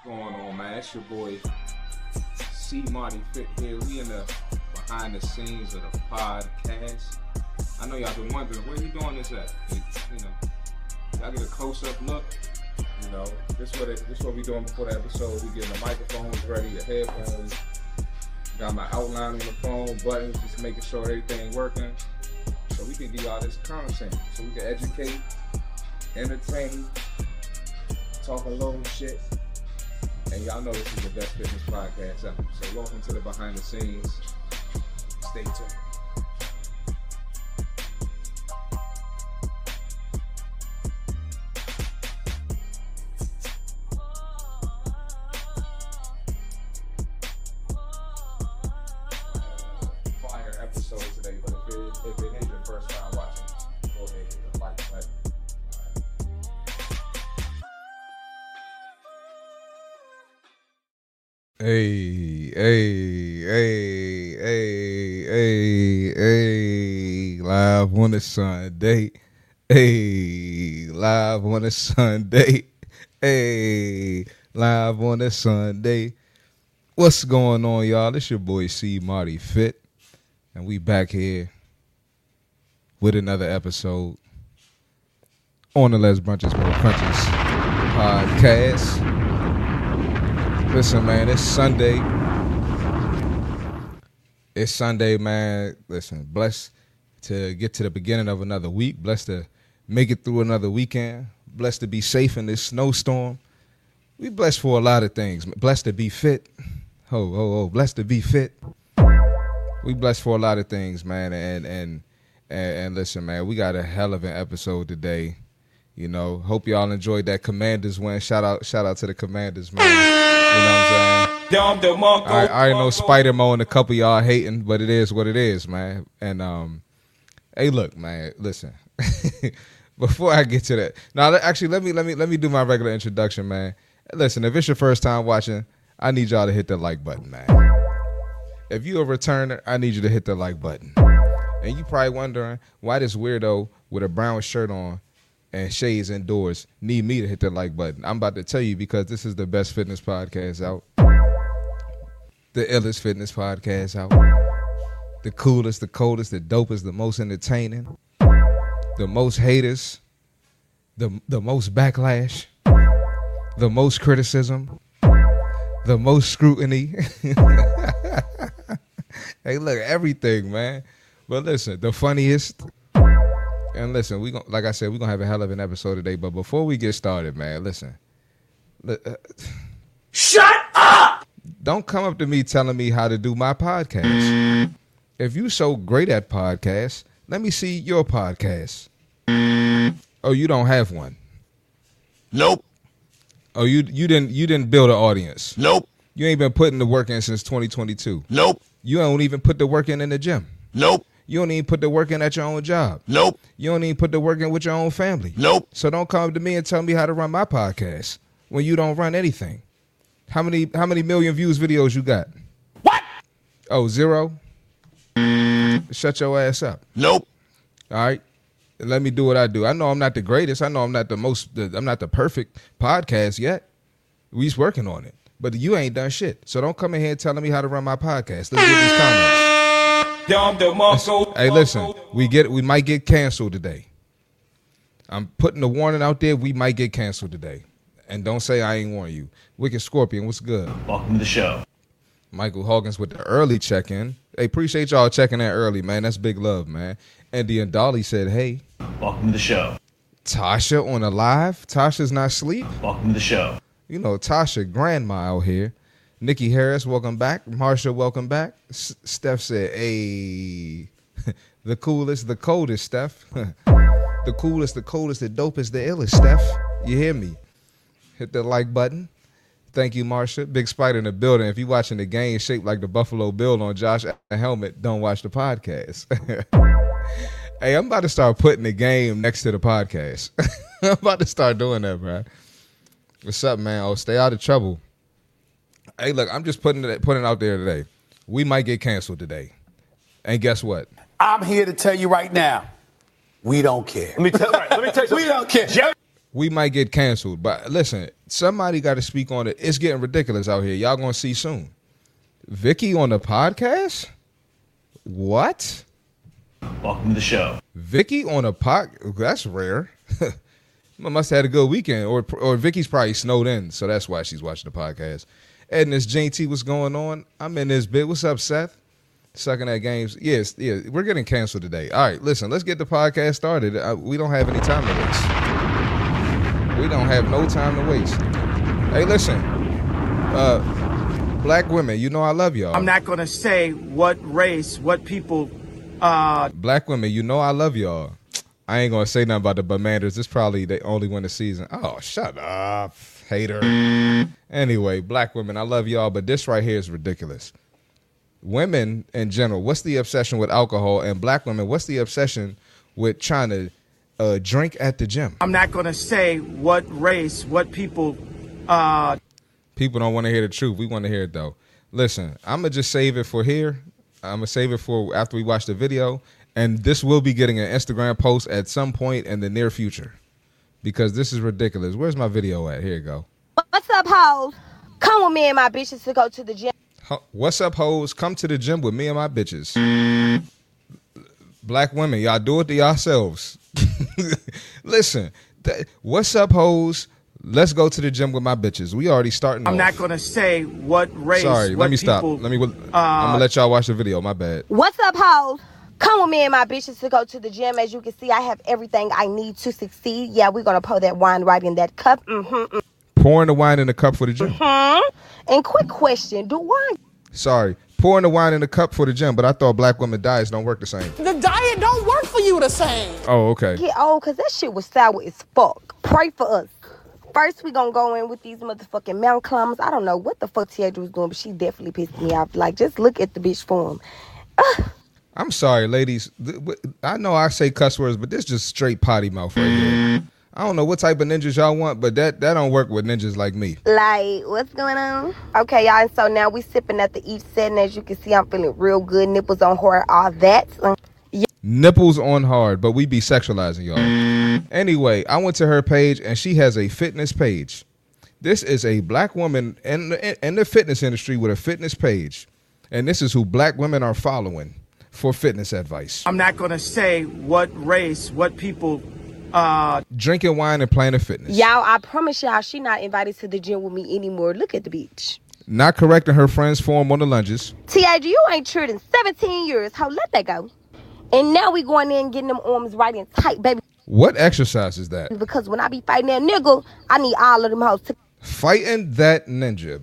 going on, man? It's your boy C Marty Fit here. We in the behind the scenes of the podcast. I know y'all been wondering where you doing this at. Y'all get a close-up look. This what we doing before the episode. We getting the microphones ready, the headphones. Got my outline on the phone, buttons, just making sure everything working. So we can give y'all this content. So we can educate, entertain, talk a little shit. And y'all know this is the best fitness podcast ever. So welcome to the behind the scenes. Stay tuned. Fire episode today, but if it is your first time watching, go ahead and hit the like button. Hey, live on a Sunday. Hey, live on a Sunday. Hey, live on a Sunday. What's going on, y'all? It's your boy C Marty Fit, and we back here with another episode on the Less Brunches More Crunches podcast. Listen, man, it's Sunday. It's Sunday, man. Listen, blessed to get to the beginning of another week. Blessed to make it through another weekend. Blessed to be safe in this snowstorm. We blessed for a lot of things. Blessed to be fit. Blessed to be fit. We blessed for a lot of things, man. And listen, man, we got a hell of an episode today. Hope y'all enjoyed that Commanders win. Shout out to the Commanders, man. You know what I'm saying? I already know Spider-Mo and a couple of y'all hating, but it is what it is, man. And hey, look, man, listen. Before I get to that, now actually let me do my regular introduction, man. Listen, if it's your first time watching, I need y'all to hit the like button, man. If you a returner, I need you to hit the like button. And you probably wondering why this weirdo with a brown shirt on and shades indoors need me to hit the like button. I'm about to tell you, because this is the best fitness podcast out. The illest fitness podcast out. The coolest, the coldest, the dopest, the most entertaining. The most haters. The most backlash. The most criticism. The most scrutiny. Hey, look, everything, man. But listen, the funniest. And listen, like I said, we're going to have a hell of an episode today. But before we get started, man, listen. Shut up! Don't come up to me telling me how to do my podcast. If you so great at podcasts, let me see your podcast. Oh, you don't have one? Nope. Oh, you didn't build an audience? Nope. You ain't been putting the work in since 2022? Nope. You don't even put the work in the gym? Nope. You don't even put the work in at your own job? Nope. You don't even put the work in with your own family? Nope. So don't come to me and tell me how to run my podcast when you don't run anything. How many million views videos you got? What? Oh, 0? Shut your ass up. Nope. All right. Let me do what I do. I know I'm not the greatest. I know I'm not I'm not the perfect podcast yet. We's working on it. But you ain't done shit. So don't come in here telling me how to run my podcast. Let's get these comments. Hey, listen, we might get canceled today. I'm putting the warning out there. We might get canceled today. And don't say I ain't warn you. Wicked Scorpion, what's good? Welcome to the show. Michael Hawkins with the early check-in. Hey, appreciate y'all checking in early, man. That's big love, man. Andy and Dolly said, hey. Welcome to the show. Tasha on a live. Tasha's not asleep. Welcome to the show. Tasha grandma out here. Nikki Harris, welcome back. Marsha, welcome back. Steph said, hey. The coolest, the coldest, Steph. The coolest, the coldest, the dopest, the illest, Steph. You hear me? Hit the like button. Thank you, Marsha. Big Spider in the building. If you're watching the game shaped like the Buffalo Bill on Josh Allen helmet, don't watch the podcast. Hey, I'm about to start putting the game next to the podcast. I'm about to start doing that, bro. What's up, man? Oh, stay out of trouble. Hey, look, I'm just putting it out there today. We might get canceled today. And guess what? I'm here to tell you right now, we don't care. Let me tell you something. We don't care. we might get canceled. But listen, somebody got to speak on it. It's getting ridiculous out here. Y'all gonna see soon. Vicky on the podcast? What? Welcome to the show. Vicky on a that's rare. Must have had a good weekend, or Vicky's probably snowed in, so that's why she's watching the podcast. Ed and this JT, what's going on? I'm in this bit. What's up, Seth? Sucking at games. Yes, yeah, we're getting canceled today. All right, listen, let's get the podcast started. We don't have any time to waste. We don't have no time to waste. Hey, listen, black women, you know I love y'all. I'm not gonna say what race, what people. Black women, you know I love y'all. I ain't gonna say nothing about the Commanders. This probably they only win the season. Oh, shut up, hater. Anyway, black women, I love y'all, but this right here is ridiculous. Women in general, what's the obsession with alcohol? And black women, what's the obsession with trying to drink at the gym? I'm not gonna say what race, what people. People don't want to hear the truth. We want to hear it though. Listen, I'm gonna just save it for here. I'm gonna save it for after we watch the video. And this will be getting an Instagram post at some point in the near future. Because this is ridiculous. Where's my video at? Here you go. What's up, hoes? Come with me and my bitches to go to the gym. What's up, hoes? Come to the gym with me and my bitches. Black women, y'all do it to yourselves. Listen, what's up, hoes? Let's go to the gym with my bitches. We already starting I'm off. not gonna say what race. Sorry, what let me stop. people, I'm gonna let y'all watch the video. My bad. What's up, hoes? Come with me and my bitches to go to the gym. As you can see, I have everything I need to succeed. Yeah, we're going to pour that wine right in that cup. Pouring the wine in the cup for the gym. And quick question, do wine... Sorry, pouring the wine in the cup for the gym, but I thought black women diets don't work the same. The diet don't work for you the same. Oh, okay. get old? Because that shit was sour as fuck. Pray for us. First, we going to go in with these motherfucking mountain climbers. I don't know what the fuck Tiaja was doing, but she definitely pissed me off. Like, just look at the bitch form. I'm sorry, ladies. I know I say cuss words, but this just straight potty mouth right here. I don't know what type of ninjas y'all want, but that don't work with ninjas like me. Like, what's going on? Okay, y'all, and so now we sipping at the each setting. As you can see, I'm feeling real good. Nipples on hard, all that. Nipples on hard, but we be sexualizing y'all. Anyway, I went to her page, and she has a fitness page. This is a black woman in the fitness industry with a fitness page, and this is who black women are following for fitness advice. I'm not gonna say what race, what people. Drinking wine and Planet Fitness. Y'all, I promise y'all, she not invited to the gym with me anymore. Look at the beach. Not correcting her friend's form on the lunges. Tiaja, you ain't true in 17 years. How let that go? And now we going in getting them arms right and tight, baby. What exercise is that? Because when I be fighting that nigga, I need all of them hoes to... Fighting that ninja.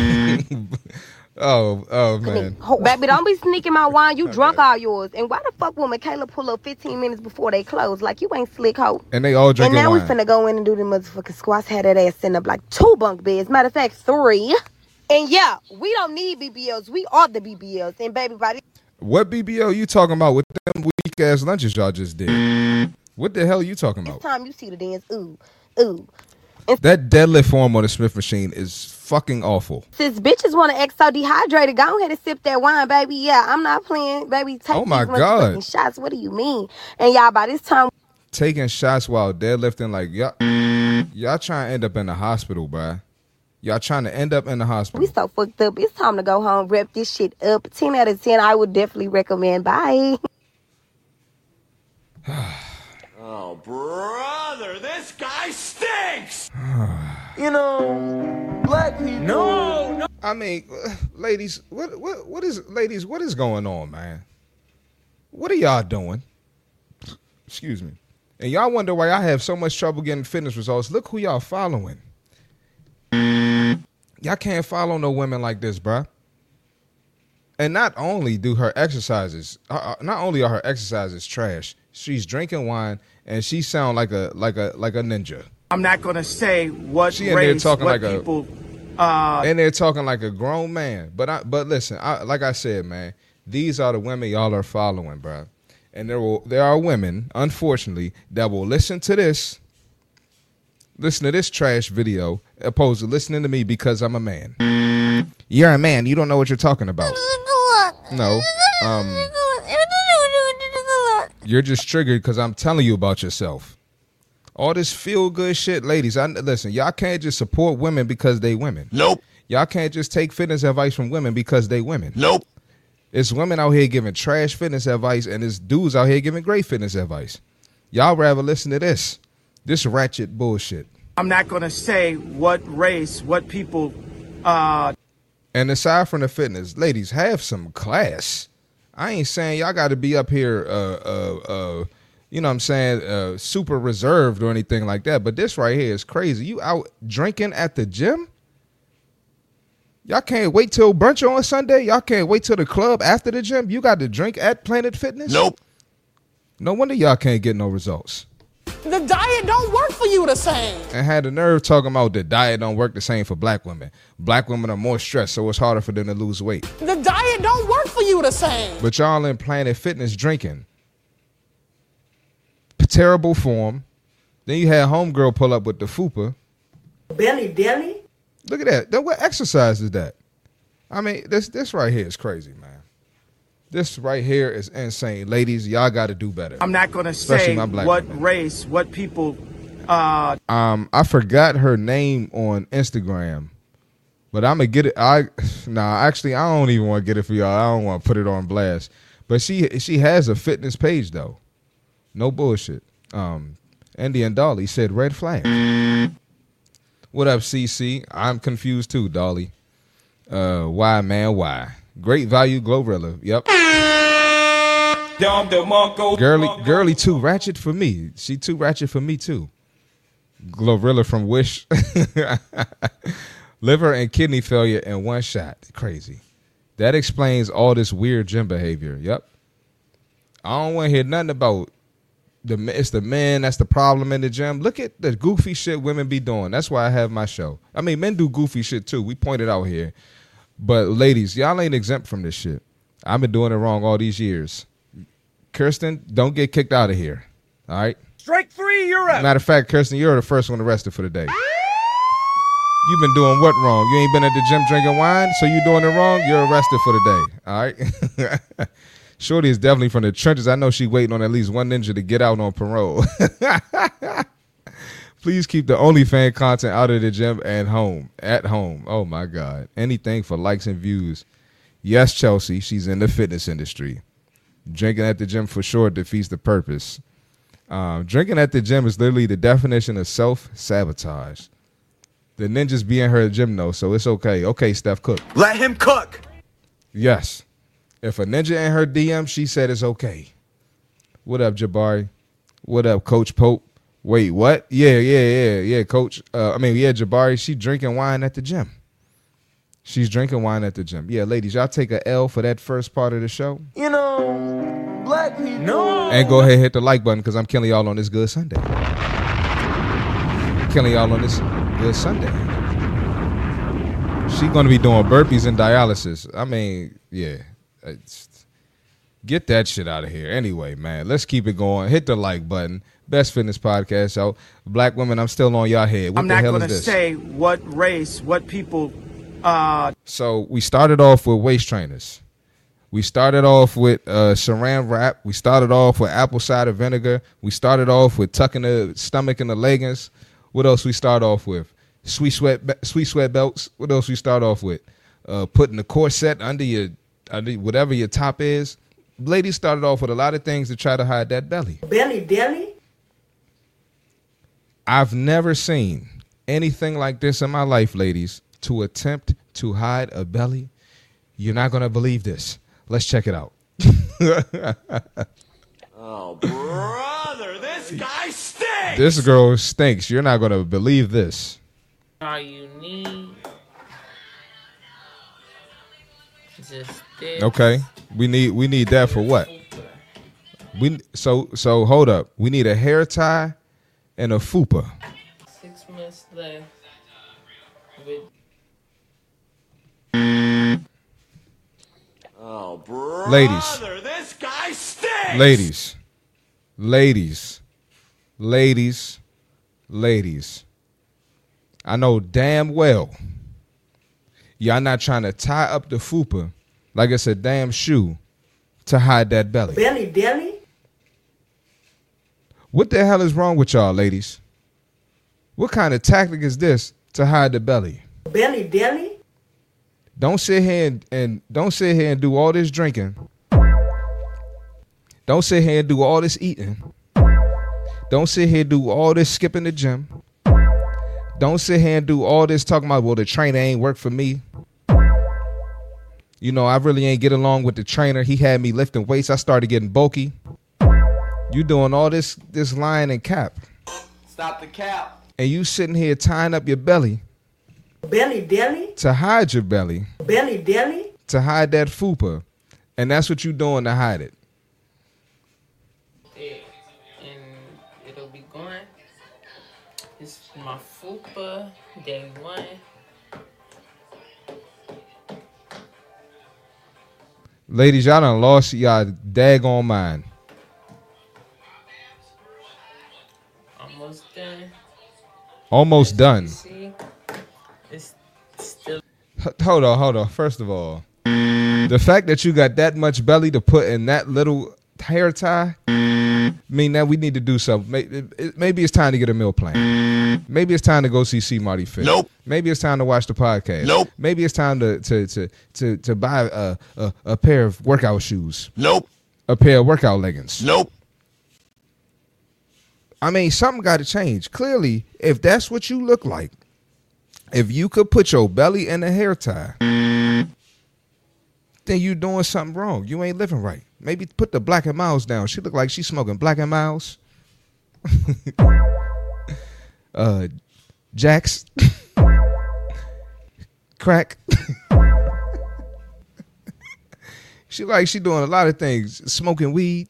Oh man. Baby, don't be sneaking my wine. You drunk all yours. And why the fuck will Michaela pull up 15 minutes before they close? Like, you ain't slick hoe. And they all drinking wine. And now wine. we finna go in and do the motherfucking squats. Had that ass sitting up like 2 bunk beds. Matter of fact, 3. And yeah, we don't need BBLs. We are the BBLs. And baby, body. What BBL you talking about with them weak ass lunches y'all just did? What the hell you talking about? This time you see the dance. Ooh, ooh. That deadlift form on the Smith machine is fucking awful. Since bitches want to act so dehydrated, go ahead and sip that wine, baby. Yeah, I'm not playing, baby. Take oh my these God. motherfucking shots. What do you mean? And y'all, by this time, taking shots while deadlifting, like y'all trying to end up in the hospital, bruh. Y'all trying to end up in the hospital. We so fucked up. It's time to go home, wrap this shit up. 10 out of 10, I would definitely recommend. Bye. Oh, brother, this guy stinks! You know, black people... No! I mean, ladies, what is going on, man? What are y'all doing? Excuse me. And y'all wonder why I have so much trouble getting fitness results. Look who y'all following. Y'all can't follow no women like this, bruh. And not only do her exercises, not only are her exercises trash, she's drinking wine and she sound like a ninja. I'm not gonna say what she race, talking what like people. And they're talking like a grown man. But listen, like I said, man, these are the women y'all are following, bruh. And there are women, unfortunately, that will listen to this trash video, opposed to listening to me because I'm a man. You're a man. You don't know what you're talking about. No. You're just triggered because I'm telling you about yourself. All this feel good shit, ladies. Listen, y'all can't just support women because they women. Nope. Y'all can't just take fitness advice from women because they women. Nope. It's women out here giving trash fitness advice, and it's dudes out here giving great fitness advice. Y'all rather listen to this ratchet bullshit. I'm not going to say what race, what people. And aside from the fitness, ladies, have some class. I ain't saying y'all got to be up here, you know what I'm saying, super reserved or anything like that. But this right here is crazy. You out drinking at the gym? Y'all can't wait till brunch on Sunday? Y'all can't wait till the club after the gym? You got to drink at Planet Fitness? Nope. No wonder y'all can't get no results. The diet don't work for you the same. And had the nerve talking about the diet don't work the same for black women. Black women are more stressed, so it's harder for them to lose weight. The diet don't work for you the same. But y'all in Planet Fitness drinking. Terrible form. Then you had homegirl pull up with the fupa. Belly. Look at that. Then what exercise is that? I mean, this right here is crazy, man. This right here is insane. Ladies, y'all got to do better. I'm not going to say what women. Race, what people. I forgot her name on Instagram, but I'm going to get it. Actually, I don't even want to get it for y'all. I don't want to put it on blast. But she has a fitness page, though. No bullshit. Andy and Dolly said red flag. What up, CC? I'm confused too, Dolly. Why, man? Why? Great value, Glorilla. Yep. Girly too ratchet for me. She too ratchet for me too. Glorilla from Wish. Liver and kidney failure in one shot. Crazy. That explains all this weird gym behavior. Yep. I don't want to hear nothing about it's the men that's the problem in the gym. Look at the goofy shit women be doing. That's why I have my show. I mean, men do goofy shit too. We pointed out here. But ladies, y'all ain't exempt from this shit. I've been doing it wrong all these years. Kirsten, don't get kicked out of here. All right? Strike 3, you're out. Matter of fact, Kirsten, you're the first one arrested for the day. You've been doing what wrong? You ain't been at the gym drinking wine, so you doing it wrong? You're arrested for the day. All right? Shorty is definitely from the trenches. I know she waiting on at least one ninja to get out on parole. Please keep the OnlyFans content out of the gym and home. At home. Oh, my God. Anything for likes and views. Yes, Chelsea, she's in the fitness industry. Drinking at the gym for sure defeats the purpose. Drinking at the gym is literally the definition of self-sabotage. The ninjas be in her gym, though, so it's okay. Okay, Steph, cook. Let him cook. Yes. If a ninja in her DM, she said it's okay. What up, Jabari? What up, Coach Pope? Wait, what? Yeah, Coach. Jabari, she drinking wine at the gym. She's drinking wine at the gym. Yeah, ladies, y'all take a L for that first part of the show. You know, black people. No. And go ahead and hit the like button because I'm killing y'all on this good Sunday. Killing y'all on this good Sunday. She's going to be doing burpees and dialysis. I mean, yeah. Get that shit out of here. Anyway, man, let's keep it going. Hit the like button. Best Fitness Podcast. So, black women, I'm still on y'all head. What I'm the not hell going is to this? say what race, what people. So we started off with waist trainers. We started off with saran wrap. We started off with apple cider vinegar. We started off with tucking the stomach in the leggings. What else we start off with? Sweet sweat belts. What else we start off with? Putting the corset under whatever your top is. Ladies started off with a lot of things to try to hide that belly. Belly? I've never seen anything like this in my life, ladies, to attempt to hide a belly. You're not going to believe this. Let's check it out. Oh, brother, this guy stinks. This girl stinks. You're not going to believe this. All you need just this. Okay. We need that for what? So hold up. We need a hair tie and a fupa. 6 months left. With Oh, brother, Ladies. this guy stinks. Ladies. I know damn well y'all not trying to tie up the fupa like it's a damn shoe to hide that belly. Belly? What the hell is wrong with y'all, ladies? What kind of tactic is this to hide the belly? Belly deli? Don't sit here and don't sit here and do all this drinking. Don't sit here and do all this eating. Don't sit here and do all this skipping the gym. Don't sit here and do all this talking about, well, the trainer ain't work for me. You know, I really ain't get along with the trainer. He had me lifting weights. I started getting bulky. You doing all this lying and cap. Stop the cap. And you sitting here tying up your belly. Belly deli? To hide your belly. Belly deli? To hide that fupa. And that's what you doing to hide it. And it'll be going. It's my fupa, day one. Ladies, y'all done lost y'all daggone mind. Almost done. Almost done. See, it's still. Hold on. First of all, the fact that you got that much belly to put in that little hair tie mean that we need to do something. Maybe it's time to get a meal plan. Maybe it's time to go see Marty Fit. Nope. Maybe it's time to watch the podcast. Nope. Maybe it's time to buy a pair of workout shoes. Nope. A pair of workout leggings. Nope. I mean, something got to change. Clearly, if that's what you look like, if you could put your belly in a hair tie, then you doing something wrong. You ain't living right. Maybe put the Black and Miles down. She look like she's smoking Black and Miles. Jacks. Crack. She like she doing a lot of things. Smoking weed.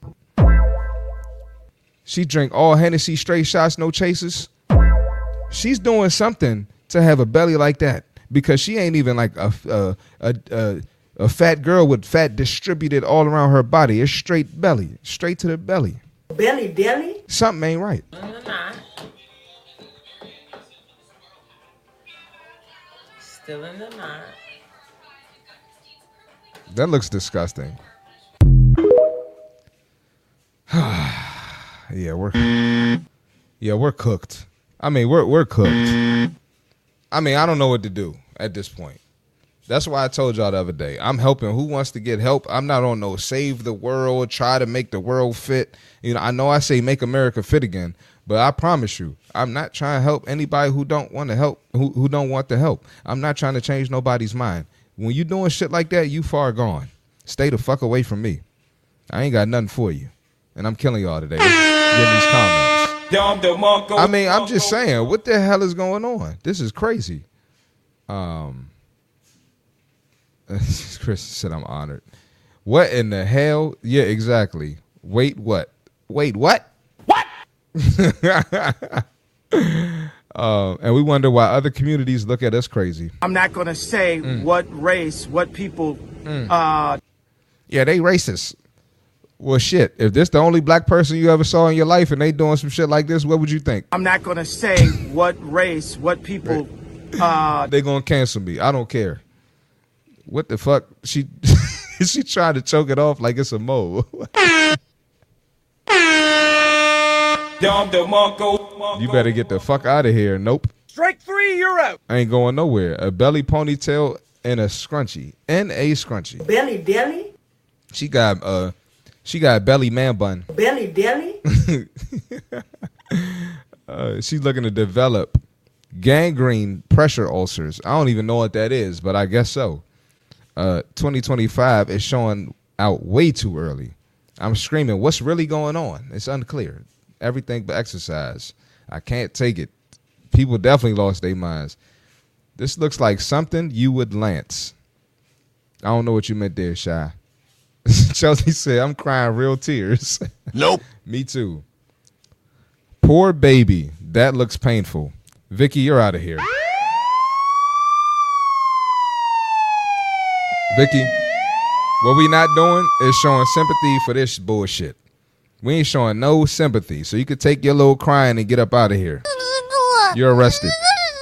She drink all Hennessy straight shots, no chasers. She's doing something to have a belly like that because she ain't even like a fat girl with fat distributed all around her body. It's straight belly, straight to the belly. Belly deli? Something ain't right. Still in the knot. That looks disgusting. Yeah, we're cooked. I mean, we're cooked. I mean, I don't know what to do at this point. That's why I told y'all the other day. I'm helping who wants to get help. I'm not on no save the world, try to make the world fit. You know I say make America fit again, but I promise you, I'm not trying to help anybody who don't want to help, who don't want the help. I'm not trying to change nobody's mind. When you doing shit like that, you far gone. Stay the fuck away from me. I ain't got nothing for you. And I'm killing y'all today. Getting these comments. I mean, I'm just saying, what the hell is going on? This is crazy. Chris said I'm honored. What in the hell? Yeah, exactly. Wait, what? Wait, what? What? And we wonder why other communities look at us crazy. I'm not going to say what race, what people. Yeah, they racist. Well, shit, if this the only black person you ever saw in your life and they doing some shit like this, what would you think? I'm not going to say what race, what people. They going to cancel me. I don't care. What the fuck? She tried to choke it off like it's a mole. You better get the fuck out of here. Nope. Strike three, you're out. I ain't going nowhere. A belly ponytail and a scrunchie. And a scrunchie. Belly deli? She got belly man bun. Belly deli? She's looking to develop gangrene pressure ulcers. I don't even know what that is, but I guess so. 2025 is showing out way too early. I'm screaming, what's really going on? It's unclear. Everything but exercise. I can't take it. People definitely lost their minds. This looks like something you would lance. I don't know what you meant there, Shy. Chelsea said, I'm crying real tears. Nope. Me too. Poor baby. That looks painful. Vicky, you're out of here. Vicky, what we not doing is showing sympathy for this bullshit. We ain't showing no sympathy. So you could take your little crying and get up out of here. You're arrested.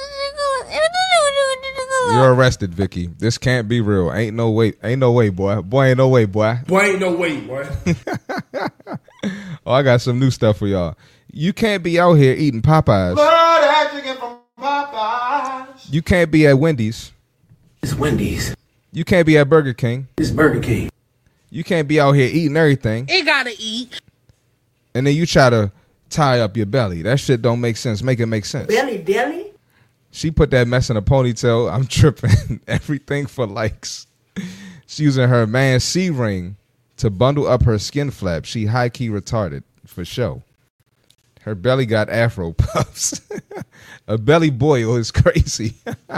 You're arrested, Vicky. This can't be real. Ain't no way. Ain't no way, boy. Boy, ain't no way, boy. Boy, ain't no way, boy. Oh, I got some new stuff for y'all. You can't be out here eating Popeyes. Love that chicken from Popeyes. You can't be at Wendy's. It's Wendy's. You can't be at Burger King. It's Burger King. You can't be out here eating everything. It gotta eat. And then you try to tie up your belly. That shit don't make sense. Make it make sense. Belly deli? She put that mess in a ponytail. I'm tripping. Everything for likes. She using her man C ring to bundle up her skin flap. She high key retarded for show. Her belly got afro puffs. A belly boil is crazy.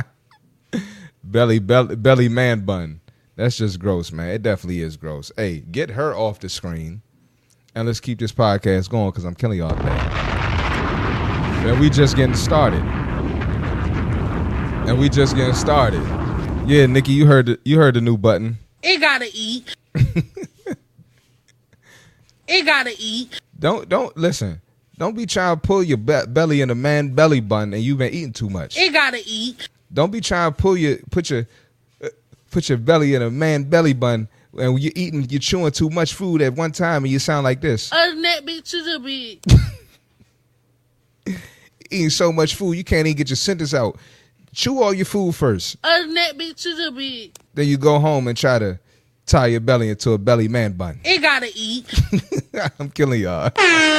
belly man bun. That's just gross, man. It definitely is gross. Hey, get her off the screen. And let's keep this podcast going because I'm killing y'all today. And we just getting started. Yeah, Nikki, you heard the new button. It gotta eat. It gotta eat. Don't listen. Don't be trying to pull your belly in a man belly bun and you've been eating too much. It gotta eat. Don't be trying to put your belly in a man belly bun and you're chewing too much food at one time and you sound like this. That bitch is a big. Eating so much food you can't even get your sentence out. Chew all your food first. That bitch is a big. Then you go home and try to tie your belly into a belly man bun. It gotta eat. I'm killing y'all.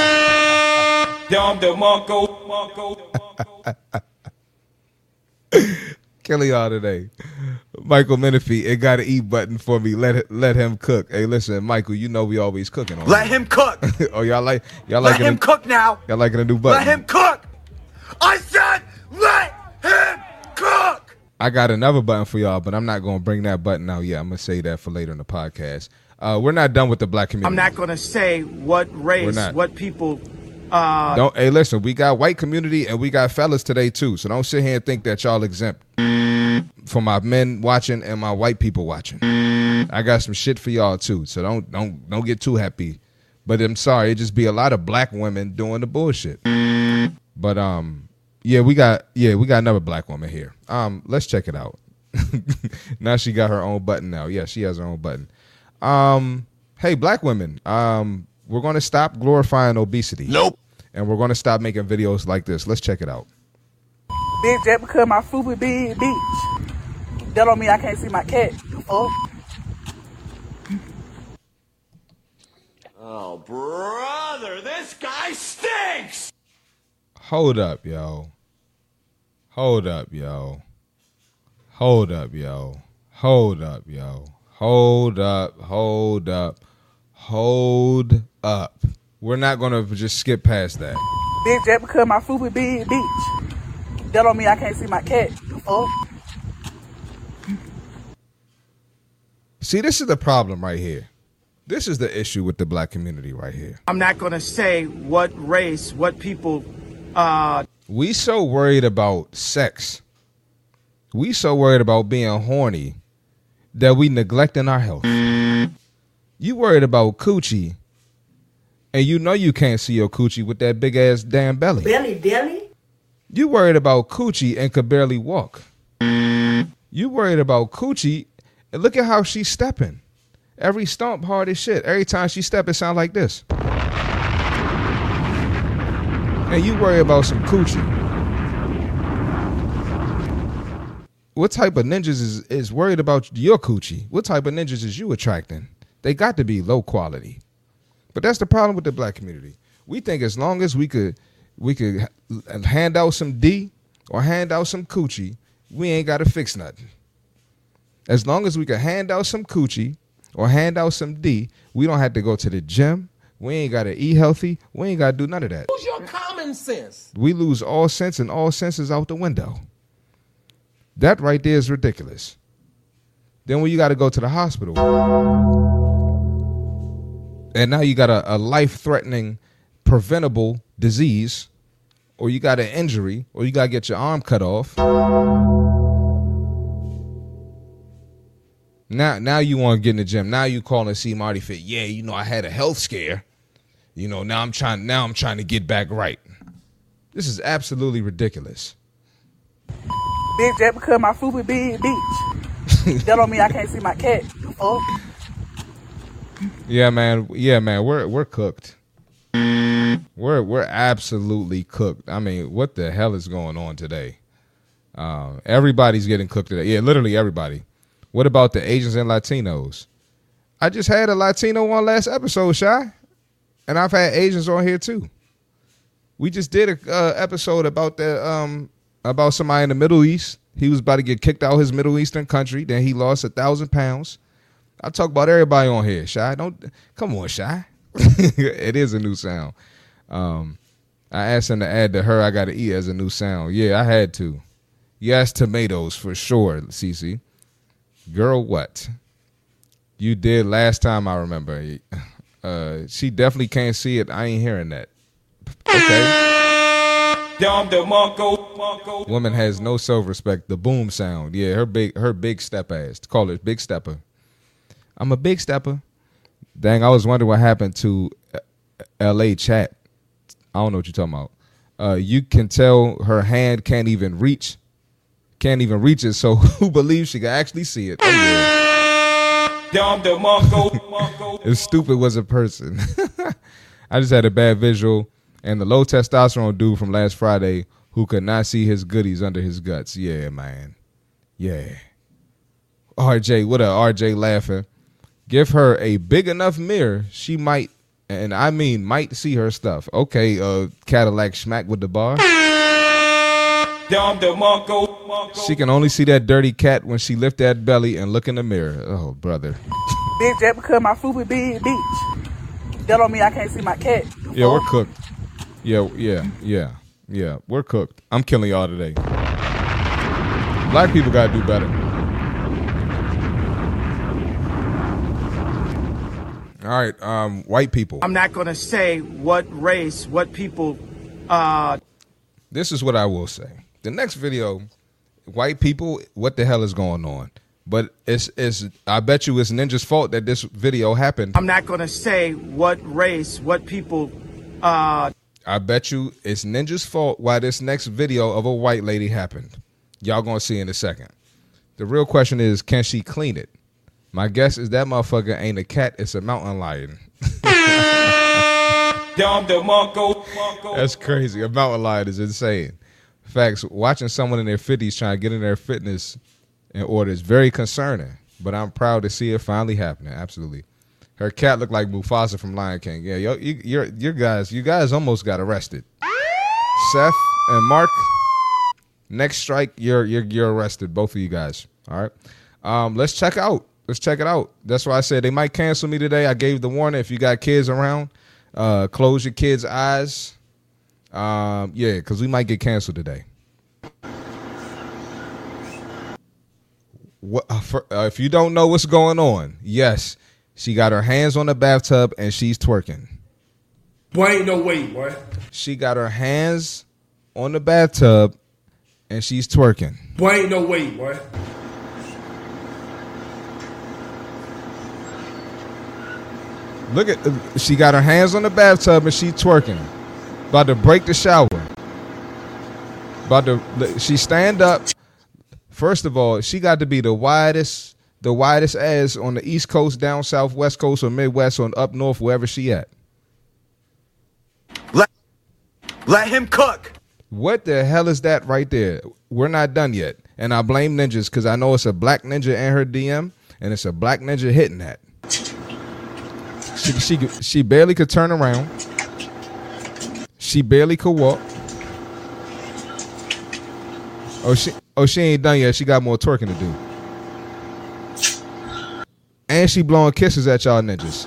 Killing y'all today. Michael Menifee, it gotta eat button for me. Let him cook. Hey, listen, Michael, you know we always cooking on Let him cook. Oh, y'all like Let him cook now. Y'all liking a new button? Let him cook. I said let him cook. I got another button for y'all, but I'm not gonna bring that button out yet. I'm gonna say that for later in the podcast. We're not done with the black community. I'm not going to say what race, what people. Don't. Hey, listen, we got white community and we got fellas today too. So don't sit here and think that y'all exempt from my men watching and my white people watching. I got some shit for y'all too. So don't get too happy. But I'm sorry, it just be a lot of black women doing the bullshit. But yeah, we got another black woman here. Let's check it out. Now she got her own button now. Yeah, she has her own button. Hey, black women, we're going to stop glorifying obesity. Nope. And we're going to stop making videos like this. Let's check it out. Bitch, just because my food is big, bitch, that don't mean I can't see my cat. Oh, brother, this guy stinks. Hold up, yo. Hold up, yo. Hold up, yo. Hold up, yo. Hold up, hold up, hold up. We're not going to just skip past that. Bitch, just because my food is big, bitch, that don't mean I can't see my cat. See, this is the problem right here. This is the issue with the black community right here. I'm not going to say what race, what people. We so worried about sex. We so worried about being horny that we neglecting our health. You worried about coochie, and you know you can't see your coochie with that big ass damn belly. Belly deli? You worried about coochie and could barely walk. You worried about coochie, and look at how she's stepping. Every stomp hard as shit. Every time she step, it sound like this. And you worry about some coochie. What type of ninjas is worried about your coochie? What type of ninjas is you attracting? They got to be low quality. But that's the problem with the black community. We think as long as we could hand out some D or hand out some coochie, we ain't got to fix nothing. As long as we could hand out some coochie or hand out some D, we don't have to go to the gym. We ain't got to eat healthy. We ain't got to do none of that. Use your common sense. We lose all sense and all senses out the window. That right there is ridiculous. Then when you got to go to the hospital, and now you got a life-threatening, preventable disease, or you got an injury, or you got to get your arm cut off. Now you want to get in the gym. Now you calling C Marty Fit. Yeah, you know I had a health scare. You know now I'm trying to get back right. This is absolutely ridiculous. Bitch, just because my food is big, bitch, that don't mean I can't see my cat. Yeah, man. We're cooked. We're We're absolutely cooked. I mean, what the hell is going on today? Everybody's getting cooked today. Yeah, literally everybody. What about the Asians and Latinos? I just had a Latino on last episode, Shy, and I've had Asians on here too. We just did a episode about about somebody in the Middle East. He was about to get kicked out of his Middle Eastern country. Then he lost 1,000 pounds. I talk about everybody on here, Shy. Come on, Shy. It is a new sound. I asked him to add the her I gotta eat as a new sound. Yeah, I had to. Yes, tomatoes for sure, Cece. Girl, what? You did last time, I remember. She definitely can't see it. I ain't hearing that. Okay. Woman has no self-respect. The boom sound. Yeah, her big step ass. Call it big stepper. I'm a big stepper. Dang, I was wondering what happened to LA chat. I don't know what you're talking about. You can tell her hand can't even reach it, so who believes she can actually see it? Oh, yeah. If stupid was a person. I just had a bad visual, and the low testosterone dude from last Friday who could not see his goodies under his guts. Yeah, man. Yeah. RJ, what up, RJ laughing? Give her a big enough mirror, she might, and I mean might, see her stuff. Okay, Cadillac Schmack with the bar. She can only see that dirty cat when she lift that belly and look in the mirror. Oh, brother. Bitch, that because my food is big, bitch. That don't mean I can't see my cat. Yeah, we're cooked. Yeah, we're cooked. I'm killing y'all today. Black people gotta do better. All right, white people. I'm not going to say what race, what people. This is what I will say. The next video, white people, what the hell is going on? But it's I bet you it's Ninja's fault that this video happened. I'm not going to say what race, what people. I bet you it's Ninja's fault why this next video of a white lady happened. Y'all gonna see in a second. The real question is, can she clean it? My guess is that motherfucker ain't a cat, it's a mountain lion. That's crazy. A mountain lion is insane. Facts, watching someone in their 50s trying to get in their fitness in order is very concerning, but I'm proud to see it finally happening. Absolutely. Her cat looked like Mufasa from Lion King. Yeah, you guys almost got arrested. Seth and Mark, next strike, you're arrested, both of you guys. All right. Let's check it out. That's why I said they might cancel me today. I gave the warning. If you got kids around, close your kids' eyes. Yeah, because we might get canceled today. If you don't know what's going on, yes, she got her hands on the bathtub and she's twerking. Boy, ain't no way, boy. She got her hands on the bathtub and she's twerking. Boy, ain't no way, boy. Look at, she got her hands on the bathtub and she's twerking. About to break the shower. She stand up. First of all, she got to be the widest ass on the East Coast, down South, West Coast, or Midwest, or up North, wherever she at. Let him cook. What the hell is that right there? We're not done yet. And I blame ninjas because I know it's a black ninja in her DM, and it's a black ninja hitting that. She barely could turn around. She barely could walk. Oh, she ain't done yet. She got more twerking to do. And she blowing kisses at y'all ninjas.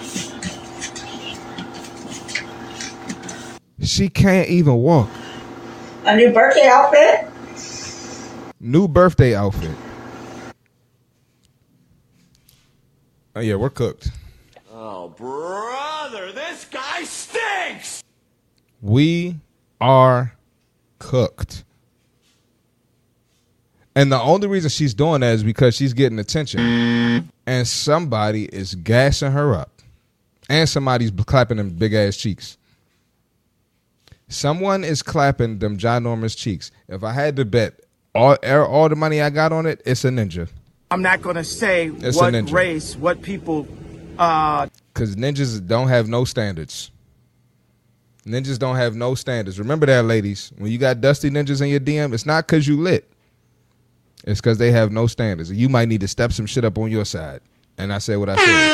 She can't even walk. A new birthday outfit? New birthday outfit. Oh, yeah, we're cooked. Oh, brother, this guy stinks! We are cooked. And the only reason she's doing that is because she's getting attention. And somebody is gassing her up. And somebody's clapping them big ass cheeks. Someone is clapping them ginormous cheeks. If I had to bet all the money I got on it, it's a ninja. I'm not going to say what race, what people. Because ninjas don't have no standards. Ninjas don't have no standards. Remember that, ladies. When you got dusty ninjas in your DM, it's not because you lit. It's because they have no standards. You might need to step some shit up on your side. And I said what I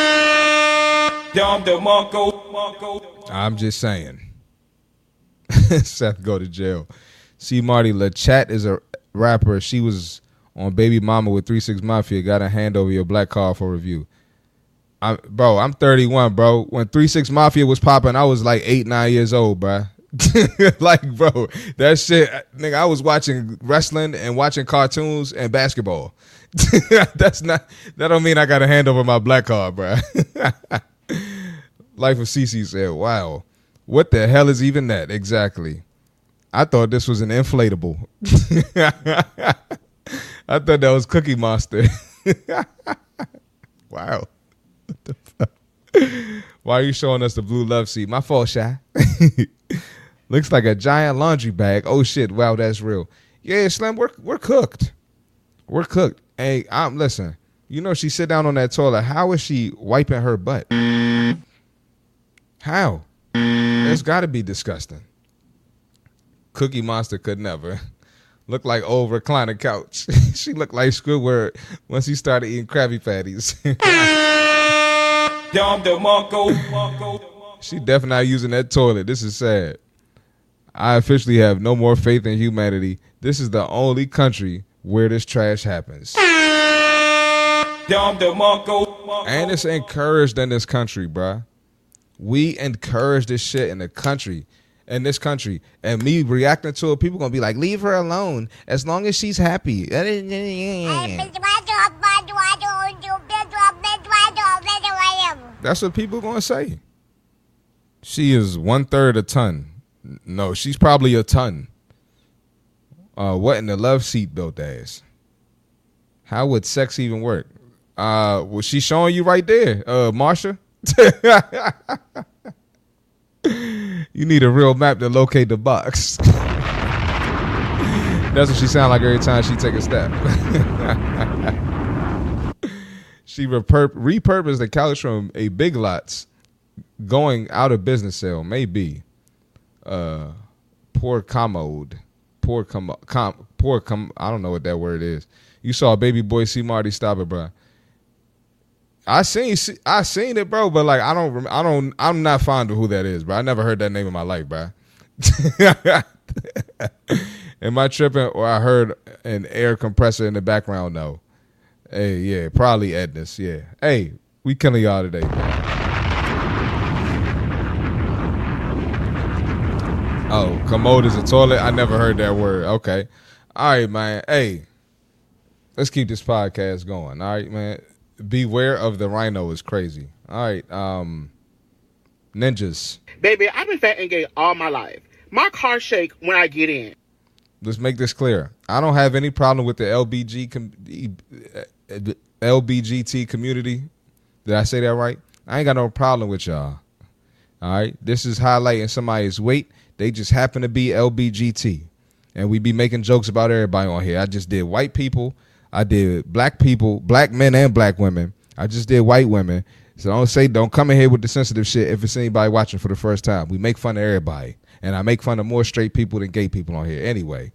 said. I'm just saying. Seth go to jail. See, Marty, LaChat is a rapper. She was on Baby Mama with 3 6 Mafia. Got a hand over your black card for review. Bro, I'm 31, bro. When 3 6 Mafia was popping, I was like 8, 9 years old, bro. Like, bro, that shit, nigga, I was watching wrestling and watching cartoons and basketball. That don't mean I got a hand over my black card, bro. Life of Cece said, wow, what the hell is even that? Exactly. I thought this was an inflatable. I thought that was Cookie Monster. Wow. What the fuck? Why are you showing us the blue love seat? My fault, Shy. Looks like a giant laundry bag. Oh shit! Wow, that's real. Yeah, Slim, we're cooked. We're cooked. Hey, listen. You know she sit down on that toilet. How is she wiping her butt? How? It's got to be disgusting. Cookie Monster could never. Look like old recliner couch. She looked like Squidward once he started eating Krabby Patties. She definitely not using that toilet. This is sad. I officially have no more faith in humanity. This is the only country where this trash happens. And it's encouraged in this country, bruh. We encourage this shit in the country. In this country. And me reacting to it, people gonna be like, leave her alone as long as she's happy. That's what people gonna say. She is 1/3 a ton. No, she's probably a ton. What in the love seat built as? How would sex even work? Was she showing you right there, Marsha? You need a real map to locate the box. That's what she sound like every time she take a step. She repurposed the couch from a Big Lots going out of business sale. Maybe. Poor commode. I don't know what that word is. You saw Baby Boy C Marty stop it, bro. I seen it, bro, but like I'm not fond of who that is, bro. I never heard that name in my life, bro. Am I tripping, or I heard an air compressor in the background? No. Hey, yeah, probably Edna's. Yeah. Hey, we killing y'all today, man. Oh, commode is a toilet. I never heard that word. Okay. All right, man. Hey, let's keep this podcast going. All right, man. Beware of the rhino is crazy. All right, ninjas. Baby, I've been fat and gay all my life. My car shake when I get in. Let's make this clear. I don't have any problem with the LBGT community. Did I say that right? I ain't got no problem with y'all. All right, this is highlighting somebody's weight. They just happen to be LBGT, and we be making jokes about everybody on here. I just did white people. I did black people, black men and black women. I just did white women. So don't come in here with the sensitive shit if it's anybody watching for the first time. We make fun of everybody. And I make fun of more straight people than gay people on here. Anyway,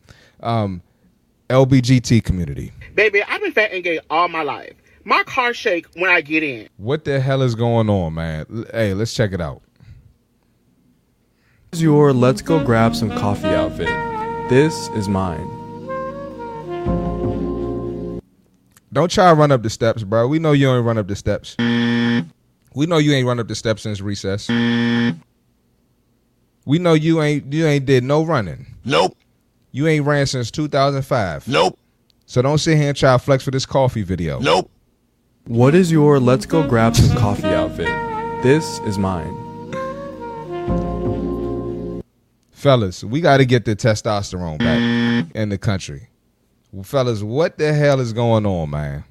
LBGT community. Baby, I've been fat and gay all my life. My car shake when I get in. What the hell is going on, man? Hey, let's check it out. This is your let's go grab some coffee outfit. This is mine. Don't try to run up the steps, bro. We know you ain't run up the steps. We know you ain't run up the steps since recess. We know you ain't did no running. Nope. You ain't ran since 2005. Nope. So don't sit here and try to flex for this coffee video. Nope. What is your let's go grab some coffee outfit? This is mine. Fellas, we got to get the testosterone back in the country. Well, fellas, what the hell is going on, man?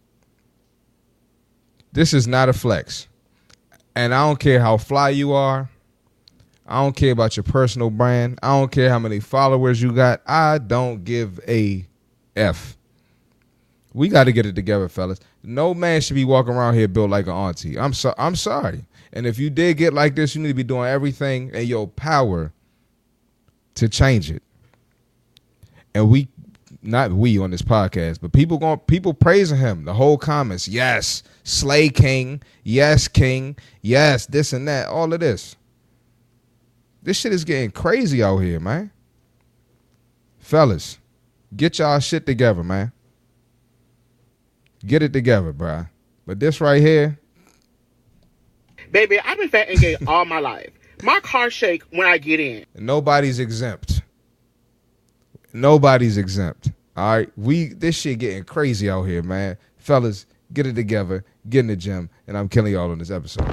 This is not a flex. And I don't care how fly you are. I don't care about your personal brand. I don't care how many followers you got. I don't give a F. We got to get it together, fellas. No man should be walking around here built like an auntie. I'm sorry. And if you did get like this, you need to be doing everything in your power to change it. And not we on this podcast, but people praising him. The whole comments, yes, slay king, yes, this and that, all of this. This shit is getting crazy out here, man. Fellas, get y'all shit together, man. Get it together, bruh. But this right here. Baby, I've been fat and gay all my life. My car shake when I get in. Nobody's exempt. Nobody's exempt. All right? This shit getting crazy out here, man. Fellas, get it together. Get in the gym. And I'm killing y'all on this episode.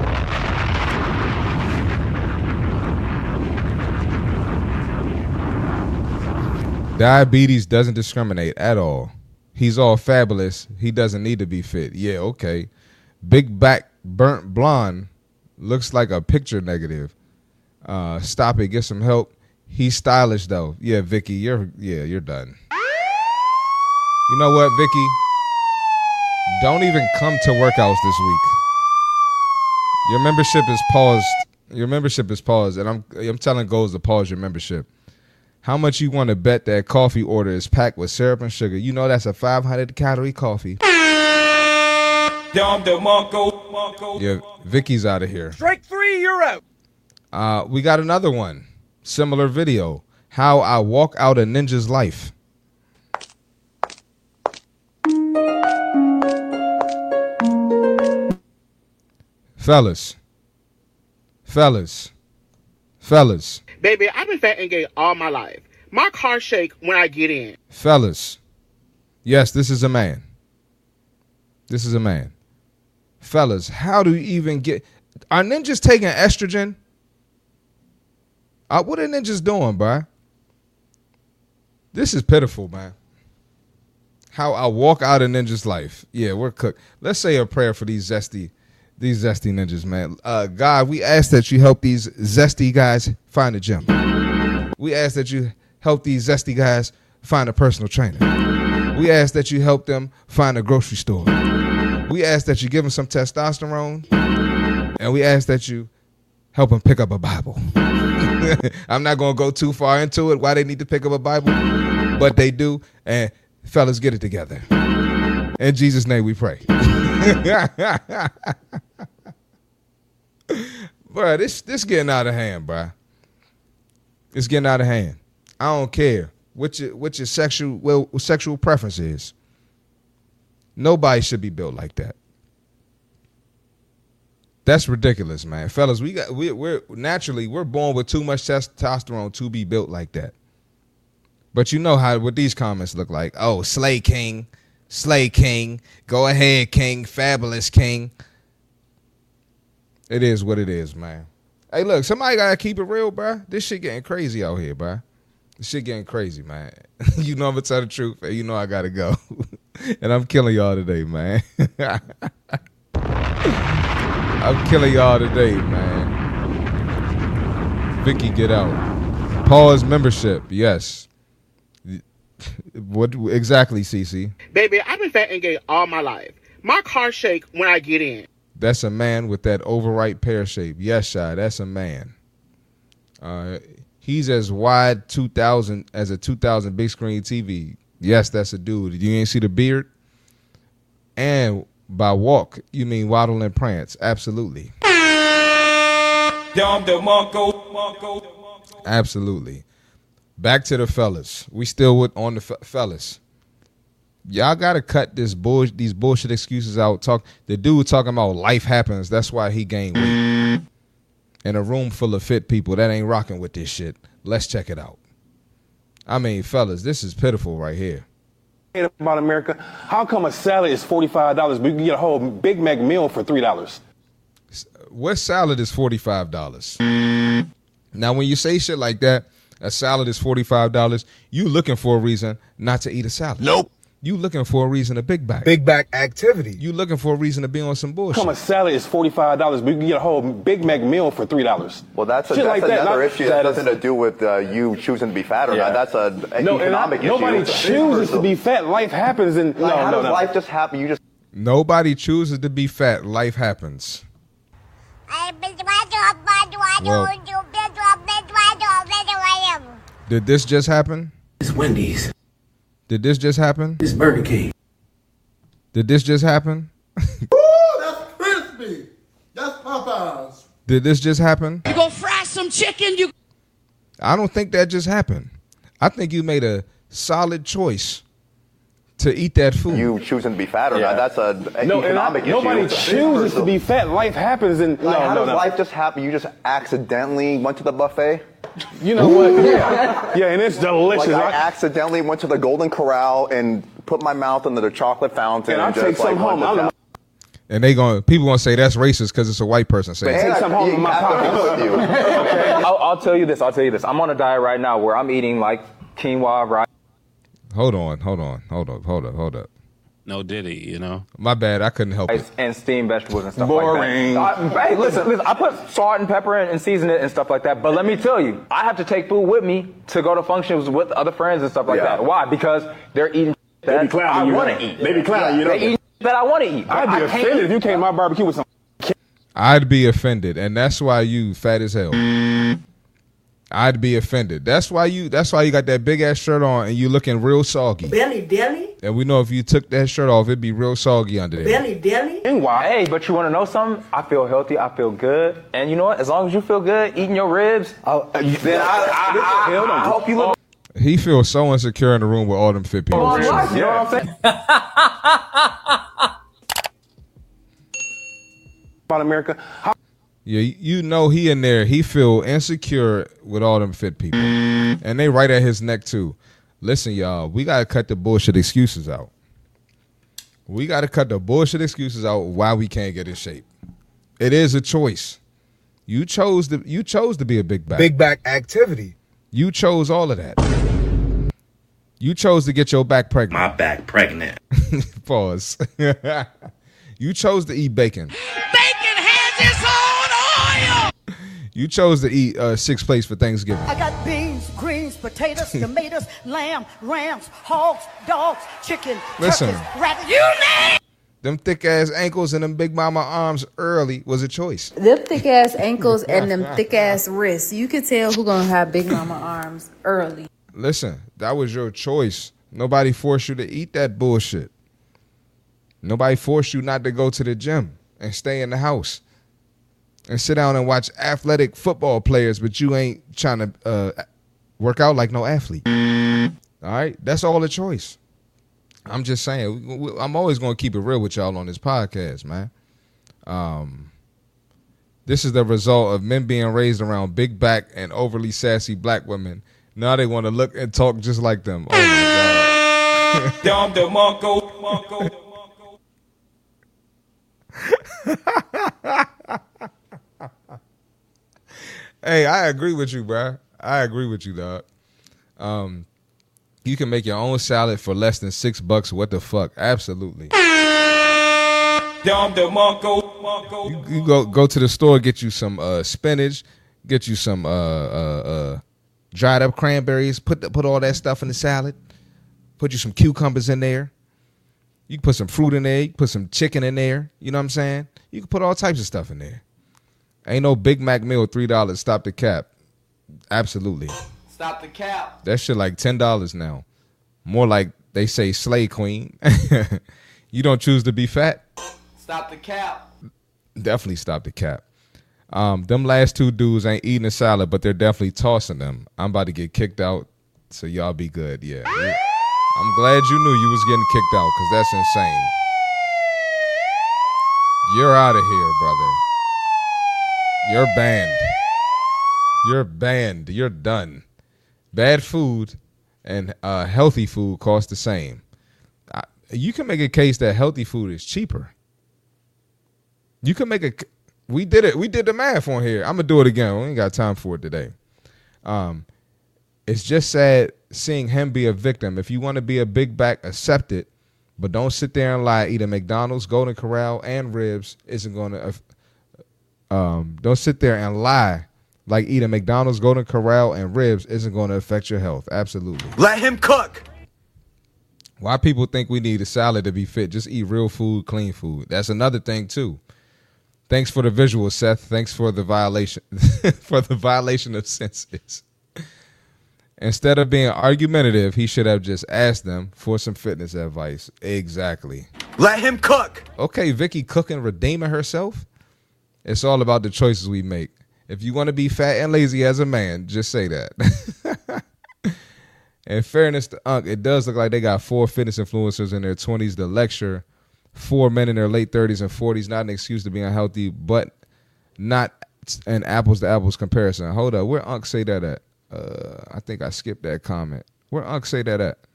Diabetes doesn't discriminate at all. He's all fabulous. He doesn't need to be fit. Yeah, okay. Big back, burnt blonde. Looks like a picture negative. Stop it. Get some help. He's stylish though. Yeah, Vicky, you're done. You know what, Vicky? Don't even come to workouts this week. Your membership is paused. Your membership is paused, and I'm telling Goals to pause your membership. How much you want to bet that coffee order is packed with syrup and sugar? You know that's a 500-calorie coffee. Yeah, Vicky's out of here. Strike 3, you're out. We got another one. Similar video. How I walk out a ninja's life. Fellas. Baby, I've been fat and gay all my life. My car shake when I get in. Fellas. Yes, this is a man. Fellas, how do you even get... Are ninjas taking estrogen? What are ninjas doing, bro? This is pitiful, man. How I walk out a ninja's life. Yeah, we're cooked. Let's say a prayer for these zesty ninjas, man. God, we ask that you help these zesty guys find a gym. We ask that you help these zesty guys find a personal trainer. We ask that you help them find a grocery store. We ask that you give them some testosterone. And we ask that you help them pick up a Bible. I'm not going to go too far into it, why they need to pick up a Bible. But they do. And fellas, get it together. In Jesus' name we pray. Bruh, this getting out of hand, bruh. It's getting out of hand. I don't care what your sexual preference is. Nobody should be built like that. That's ridiculous, man. Fellas, we're born with too much testosterone to be built like that. But you know what these comments look like. Oh, slay king, go ahead, king, fabulous king. It is what it is, man. Hey, look, somebody gotta keep it real, bruh. This shit getting crazy out here, bruh. This shit getting crazy, man. You know I'm gonna tell the truth, and you know I gotta go. And I'm killing y'all today, man. I'm killing y'all today, man. Vicky, get out. Pause membership, yes. What exactly, CC? Baby, I've been fat and gay all my life. My car shake when I get in. That's a man with that overripe pear shape. Yes, Shy, that's a man. He's as wide 2000 as a 2000 big screen TV. Yes, that's a dude. You ain't see the beard? And by walk, you mean waddle and prance. Absolutely. Absolutely. Back to the fellas. We still on the fellas. Y'all gotta cut these bullshit excuses out. The dude talking about life happens. That's why he gained weight. In a room full of fit people that ain't rocking with this shit. Let's check it out. I mean, fellas, this is pitiful right here. About America, how come a salad is $45, but you can get a whole Big Mac meal for $3? What salad is $45? Now, when you say shit like that, a salad is $45, you looking for a reason not to eat a salad. Nope. You looking for a reason to big back. Big back activity. You looking for a reason to be on some bullshit. How come a salad is $45, but you can get a whole Big Mac meal for $3? Well, that's like another issue. That has nothing to do with you choosing to be fat or not. That's an economic issue. Nobody chooses to be fat. Life happens. And how does life just happen? Nobody chooses to be fat. Life happens. Well, did this just happen? It's Wendy's. Did this just happen? It's Burger King. Did this just happen? Ooh, that's crispy. That's Popeyes. Did this just happen? You gonna fry some chicken? I don't think that just happened. I think you made a solid choice to eat that food. You choosing to be fat or not? That's an economic issue. Nobody chooses to be fat. Life happens. And how does life just happen? You just accidentally went to the buffet? You know what? Yeah, and it's delicious. Like I accidentally went to the Golden Corral and put my mouth into the chocolate fountain. And I take some home. And people gonna say that's racist because it's a white person saying. Take some home in my pocket. Okay. I'll tell you this. I'm on a diet right now where I'm eating like quinoa, rice. Hold up. No Diddy, you know. My bad, I couldn't help it. And steamed vegetables and stuff like that. Hey, listen, I put salt and pepper in and season it and stuff like that. But let me tell you, I have to take food with me to go to functions with other friends and stuff like that. Why? Because they're eating that I want to eat. They be clowning you. They eat that I want to eat. I'd be offended if you came to my barbecue with some. I'd be offended, and that's why you fat as hell. I'd be offended. That's why you got that big ass shirt on and you looking real soggy. Belly. And we know if you took that shirt off, it'd be real soggy under there. Belly. And why? Hey, but you want to know something? I feel healthy. I feel good. And you know what? As long as you feel good eating your ribs, then I hope you look. He feels so insecure in the room with all them fit people. You know what I'm saying? About America. Yeah, you know he in there. He feel insecure with all them fit people. And they right at his neck too. Listen, y'all, we got to cut the bullshit excuses out. We got to cut the bullshit excuses out why we can't get in shape. It is a choice. You chose to be a big back. Big back activity. You chose all of that. You chose to get your back pregnant. My back pregnant. Pause. You chose to eat bacon. Bacon has its own oil. You chose to eat 6 plates for Thanksgiving. I got beans, greens, potatoes, tomatoes, lamb, rams, hogs, dogs, chicken, Listen. turkeys, rabbits. You name. Them thick ass ankles and them big mama arms early was a choice. Them thick ass ankles and them thick ass wrists. You could tell who gonna have big mama arms early. Listen, that was your choice. Nobody forced you to eat that bullshit. Nobody forced you not to go to the gym and stay in the house and sit down and watch athletic football players, but you ain't trying to work out like no athlete. All right? That's all a choice. I'm just saying, I'm always going to keep it real with y'all on this podcast, man. This is the result of men being raised around big back and overly sassy black women. Now they want to look and talk just like them. Oh, my God. Hey, I agree with you, bro. I agree with you, dog. You can make your own salad for less than $6. What the fuck? Absolutely. You go to the store, get you some spinach, get you some dried up cranberries. Put all that stuff in the salad. Put you some cucumbers in there. You can put some fruit in there. You can put some chicken in there. You know what I'm saying? You can put all types of stuff in there. Ain't no Big Mac meal, $3. Stop the cap. Absolutely. Stop the cap. That shit like $10 now. More like they say slay queen. You don't choose to be fat? Stop the cap. Definitely stop the cap. Them last 2 dudes ain't eating a salad, but they're definitely tossing them. I'm about to get kicked out, so y'all be good. Yeah. I'm glad you knew you was getting kicked out, because that's insane. You're out of here, brother. You're banned. You're banned. You're done. Bad food and healthy food cost the same. You can make a case that healthy food is cheaper. You can make we did it. We did the math on here. I'm going to do it again. We ain't got time for it today. It's just sad seeing him be a victim. If you want to be a big back, accept it. But don't sit there and lie. Eating McDonald's, Golden Corral, and ribs isn't going to. Don't sit there and lie like eating McDonald's, Golden Corral, and ribs isn't going to affect your health. Absolutely. Let him cook. Why people think we need a salad to be fit? Just eat real food, clean food. That's another thing too. Thanks for the visual, Seth. Thanks for the violation for the violation of senses. Instead of being argumentative, he should have just asked them for some fitness advice. Exactly. Let him cook. Okay, Vicky cooking, redeeming herself. It's all about the choices we make. If you want to be fat and lazy as a man, just say that. In fairness to Unc, it does look like they got 4 fitness influencers in their 20s to lecture 4 men in their late 30s and 40s. Not an excuse to be unhealthy, but not an apples to apples comparison. Hold up, where Unc say that at? I think I skipped that comment. Where Unc say that at?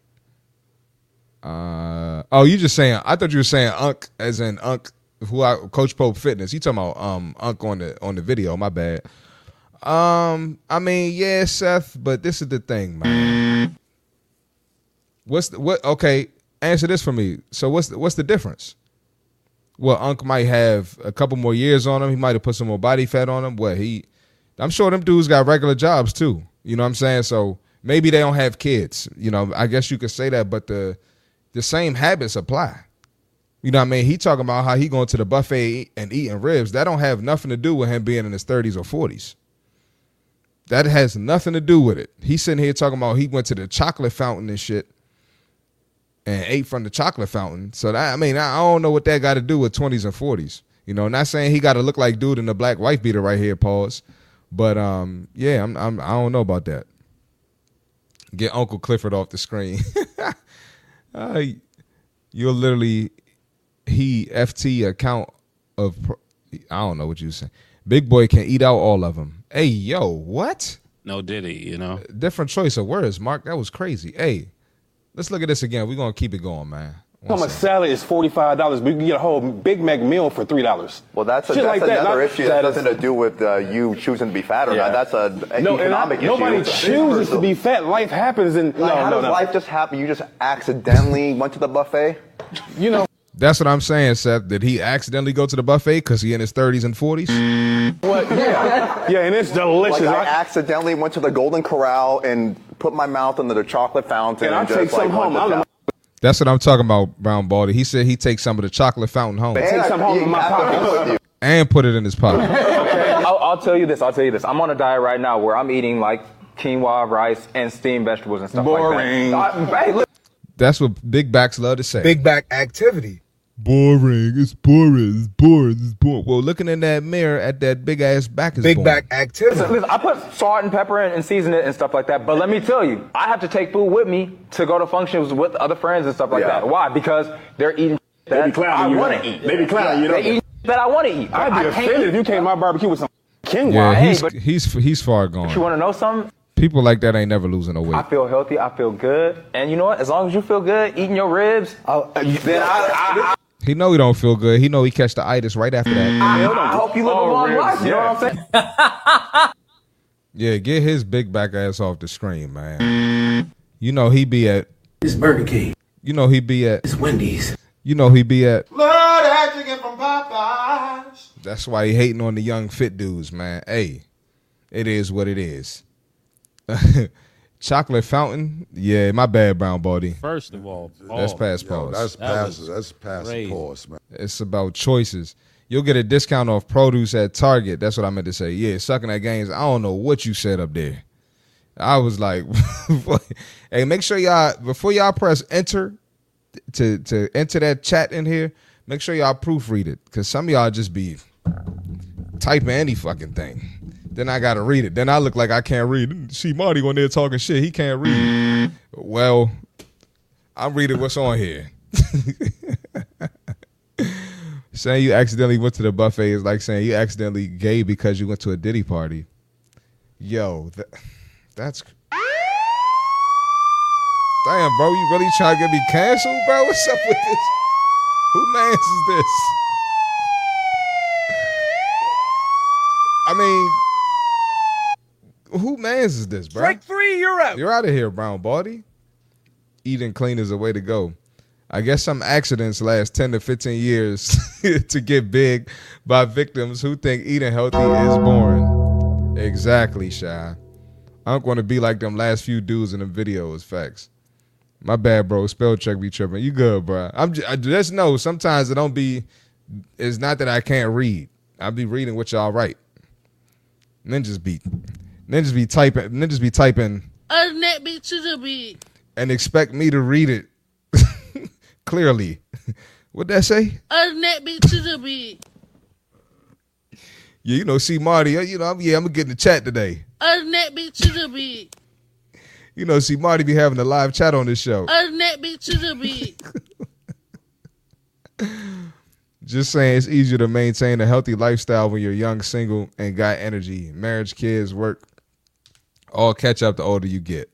Oh, you just saying? I thought you were saying Unc as in Unc, Coach Pope Fitness. You talking about Unc on the video? My bad. I mean, yeah, Seth, but this is the thing, man. Okay, answer this for me. So what's the difference? Well, Unc might have a couple more years on him. He might have put some more body fat on him. I'm sure them dudes got regular jobs too. You know what I'm saying? So maybe they don't have kids. You know, I guess you could say that, but the same habits apply. You know what I mean? He talking about how he going to the buffet and eating ribs. That don't have nothing to do with him being in his 30s or 40s. That has nothing to do with it. He's sitting here talking about he went to the chocolate fountain and shit and ate from the chocolate fountain. So that, I mean, I don't know what that got to do with 20s and 40s. You know, not saying he got to look like dude in the black wife beater right here, pause. But yeah, I don't know about that. Get Uncle Clifford off the screen. You'll literally FT account of I don't know what you saying. Big boy can eat out all of them. Hey, yo, what? No Diddy, you know. Different choice of words, Mark. That was crazy. Hey, let's look at this again. We're gonna keep it going, man. How much salad is $45, but you can get a whole Big Mac meal for $3. Well, that's like another issue. That has nothing to do with you choosing to be fat or not. That's an economic issue. Nobody chooses to be fat. Life happens, and how does life just happen? You just accidentally went to the buffet. You know. That's what I'm saying, Seth. Did he accidentally go to the buffet because he in his 30s and 40s? What? Yeah, and it's delicious. Like I accidentally went to the Golden Corral and put my mouth into the chocolate fountain. And I take some home. That's what I'm talking about, Brown Baldy. He said he takes some of the chocolate fountain home. Take some home in my pocket. And put it in his pocket. Okay, I'll tell you this. I'm on a diet right now where I'm eating like quinoa, rice, and steamed vegetables and stuff Boring. like that. Hey, look. That's what big backs love to say. Big back activity. Boring. It's boring. It's boring. It's boring. Well, looking in that mirror at that big ass back is big boring. back activity. Listen, I put salt and pepper and season it and stuff like that. But let me tell you, I have to take food with me to go to functions with other friends and stuff like that. Why? Because they're eating that I want to eat. They be clowning you. They eat that I want to eat. I'd be offended if you came to my barbecue with some quinoa. Yeah, he's far gone. But you want to know something? People like that ain't never losing no weight. I feel healthy. I feel good. And you know what? As long as you feel good eating your ribs, then I he know he don't feel good. He know he catch the itis right after that. I hope you live a long life. You know what I'm saying? Yeah, get his big back ass off the screen, man. You know he be at it's Burger King. You know he be at it's Wendy's. You know he be at Lord, that chicken from Popeyes. That's why he hating on the young fit dudes, man. Hey, it is what it is. Chocolate fountain, yeah, my bad, Brown Baldy. First of all, that's past pause. That's past pause, man. It's about choices. You'll get a discount off produce at Target. That's what I meant to say. Yeah, sucking at games. I don't know what you said up there. I was like, hey, make sure y'all before y'all press enter to enter that chat in here. Make sure y'all proofread it because some of y'all just be typing any fucking thing. Then I got to read it. Then I look like I can't read. See Marty on there talking shit. He can't read. Well, I'm reading what's on here. Saying you accidentally went to the buffet is like saying you accidentally gay because you went to a Diddy party. Yo, that's... Damn, bro, you really trying to get me canceled, bro? What's up with this? Who mans is this? I mean... Who mans is this, bro? Strike 3, you're out. You're out of here, Brown Baldy. Eating clean is the way to go. I guess some accidents last 10 to 15 years to get big by victims who think eating healthy is boring. Exactly, Shy. I don't want to be like them last few dudes in the videos. Facts. My bad, bro. Spell check be tripping. You good, bro? I just know sometimes it don't be. It's not that I can't read. I be reading what y'all write. Ninjas be typing. Ninjas be typing. And expect me to read it clearly. What'd that say? Yeah, you know, see Marty. You know, I'm gonna get in the chat today. You know, see Marty be having a live chat on this show. Just saying, it's easier to maintain a healthy lifestyle when you're young, single, and got energy. Marriage, kids, work, all catch up the older you get.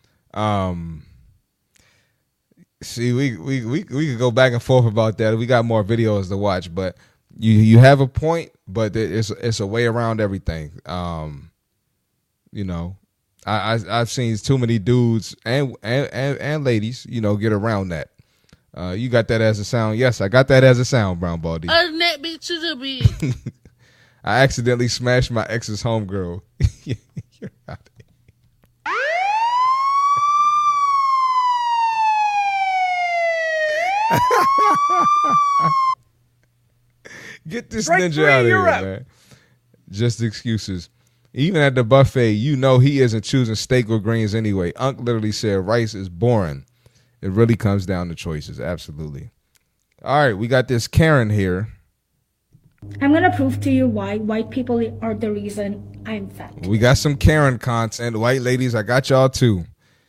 See, we could go back and forth about that. We got more videos to watch, but you have a point, but it's a way around everything. You know, I've seen too many dudes and ladies, you know, get around that. You got that as a sound? Yes, I got that as a sound, Brown Baldy. I accidentally smashed my ex's homegirl. You're out of here. Get this ninja out of here, man. Just excuses. Even at the buffet, you know he isn't choosing steak or greens anyway. Unc literally said rice is boring. It really comes down to choices. Absolutely. All right, we got this Karen here. I'm going to prove to you why white people are the reason I'm fat. We got some Karen content. White ladies, I got y'all too.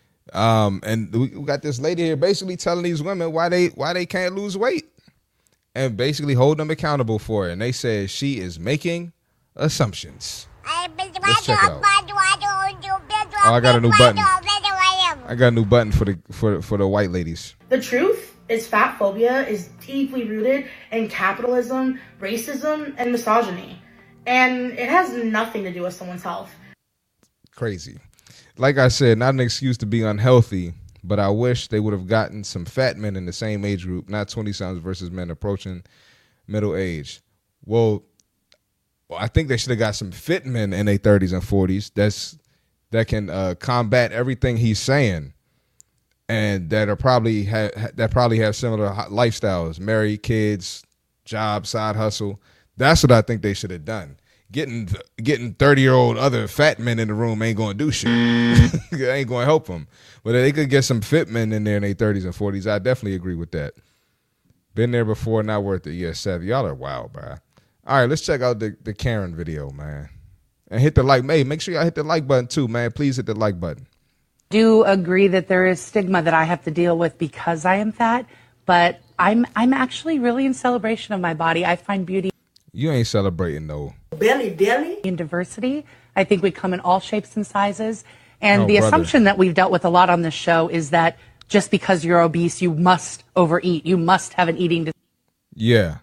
And we got this lady here basically telling these women why they can't lose weight and basically hold them accountable for it. And they said she is making assumptions. Let's check out. Oh, I got a new button. I got a new button for the white ladies. The truth is fat phobia is deeply rooted in capitalism, racism, and misogyny. And it has nothing to do with someone's health. Crazy. Like I said, not an excuse to be unhealthy, but I wish they would have gotten some fat men in the same age group, not 20-somethings versus men approaching middle age. Well, I think they should have got some fit men in their 30s and 40s that can combat everything he's saying, and that are probably have similar lifestyles, married, kids, job, side hustle. That's what I think they should have done. Getting 30-year-old other fat men in the room ain't going to do shit. It ain't going to help them. But if they could get some fit men in there in their 30s and 40s, I definitely agree with that. Been there before, not worth it. Yeah, Seth, y'all are wild, bro. All right, let's check out the Karen video, man. And hit the like. Hey, make sure y'all hit the like button too, man. Please hit the like button. Do agree that there is stigma that I have to deal with because I am fat, but I'm actually really in celebration of my body. I find beauty. You ain't celebrating though. Belly. In diversity. I think we come in all shapes and sizes. And the assumption that we've dealt with a lot on this show is that just because you're obese, you must overeat. You must have an eating disorder. Yeah.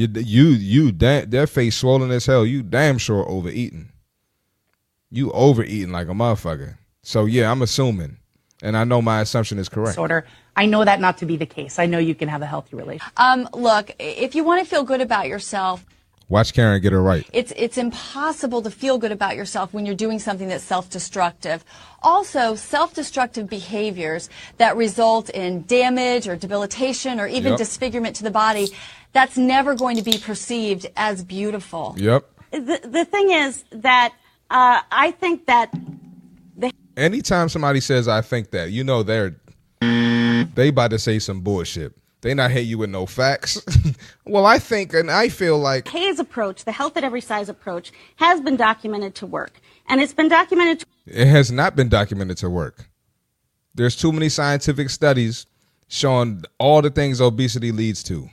That face swollen as hell. You damn sure overeating. You overeating like a motherfucker. So yeah, I'm assuming, and I know my assumption is correct. I know that not to be the case. I know you can have a healthy relationship. Look, if you want to feel good about yourself, watch Karen get it right. It's impossible to feel good about yourself when you're doing something that's self-destructive. Also, self-destructive behaviors that result in damage or debilitation or even disfigurement to the body, that's never going to be perceived as beautiful. Yep. The thing is that I think that anytime somebody says I think that, you know they about to say some bullshit. They not hit you with no facts. Well, I think and I feel like Hayes approach, the health at every size approach, has been documented to work. And it's been documented it has not been documented to work. There's too many scientific studies showing all the things obesity leads to.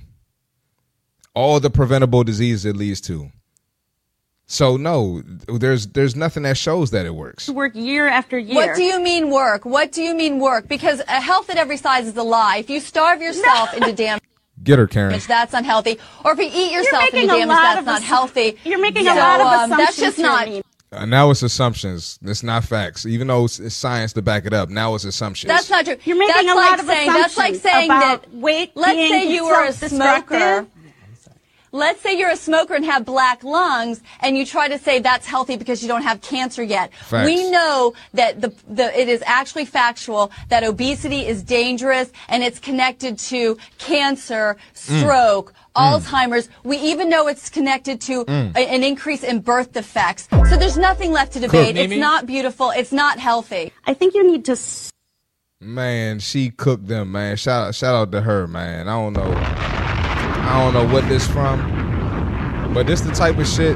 All the preventable disease it leads to. So no, there's nothing that shows that it works. Work year after year. What do you mean work? What do you mean work? Because a health at every size is a lie. If you starve yourself into damage, get her, Karen. That's unhealthy. Or if you eat yourself into damage, that's not healthy. You're making a lot of assumptions. That's just not. Now it's assumptions. It's not facts. Even though it's science to back it up, now it's assumptions. That's not true. You're making that's a like lot of saying, That's like assumptions saying about that, weight let's being say you were a self-destructive. smoker. Let's say you're a smoker and have black lungs, and you try to say that's healthy because you don't have cancer yet. Facts. We know that it is actually factual that obesity is dangerous, and it's connected to cancer, stroke, Alzheimer's. We even know it's connected to an increase in birth defects. So there's nothing left to debate. It's not beautiful. It's not healthy. I think you need to. Man, she cooked them, man. Shout out to her, man. I don't know what this from, but this the type of shit.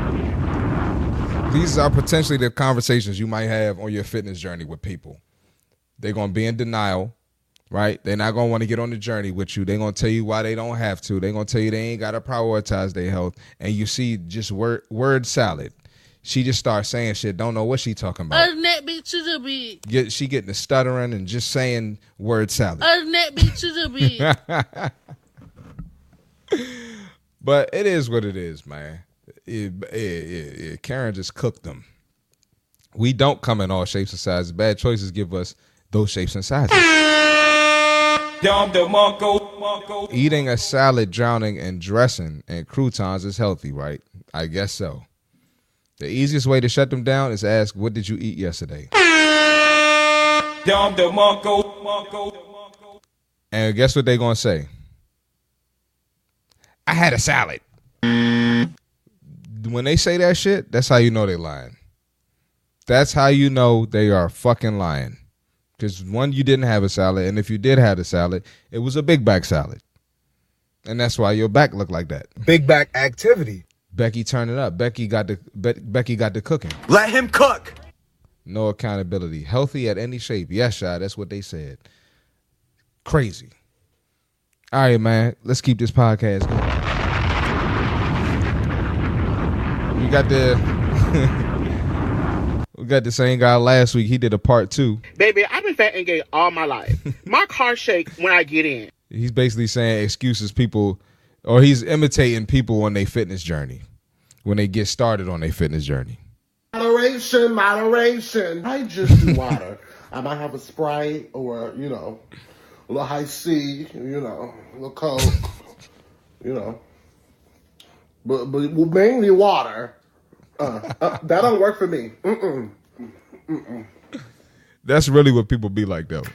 These are potentially the conversations you might have on your fitness journey with people. They're going to be in denial, right? They're not going to want to get on the journey with you. They're going to tell you why they don't have to. They're going to tell you they ain't got to prioritize their health. And you see just word salad. She just starts saying shit, don't know what she talking about. She getting the stuttering and just saying word salad. But it is what it is, man. Karen just cooked them. We don't come in all shapes and sizes. Bad choices give us those shapes and sizes. Eating a salad, drowning in dressing and croutons is healthy, right? I guess so. The easiest way to shut them down is ask, what did you eat yesterday? And guess what they're going to say? I had a salad. When they say that shit, that's how you know they're lying. That's how you know they are fucking lying. Because one, you didn't have a salad, and if you did have a salad, it was a big back salad. And that's why your back looked like that. Big back activity. Becky turned it up. Becky got the cooking. Let him cook. No accountability. Healthy at any shape. Yes, Shy, that's what they said. Crazy. All right, man. Let's keep this podcast going. We got the same guy last week. He did a part 2. Baby, I've been fat and gay all my life. My car shake when I get in. He's basically saying excuses people, or he's imitating people on their fitness journey when they get started on their fitness journey. Moderation. I just do water. I might have a Sprite or, a little high C, a little Coke, But mainly water. That don't work for me. That's really what people be like, though.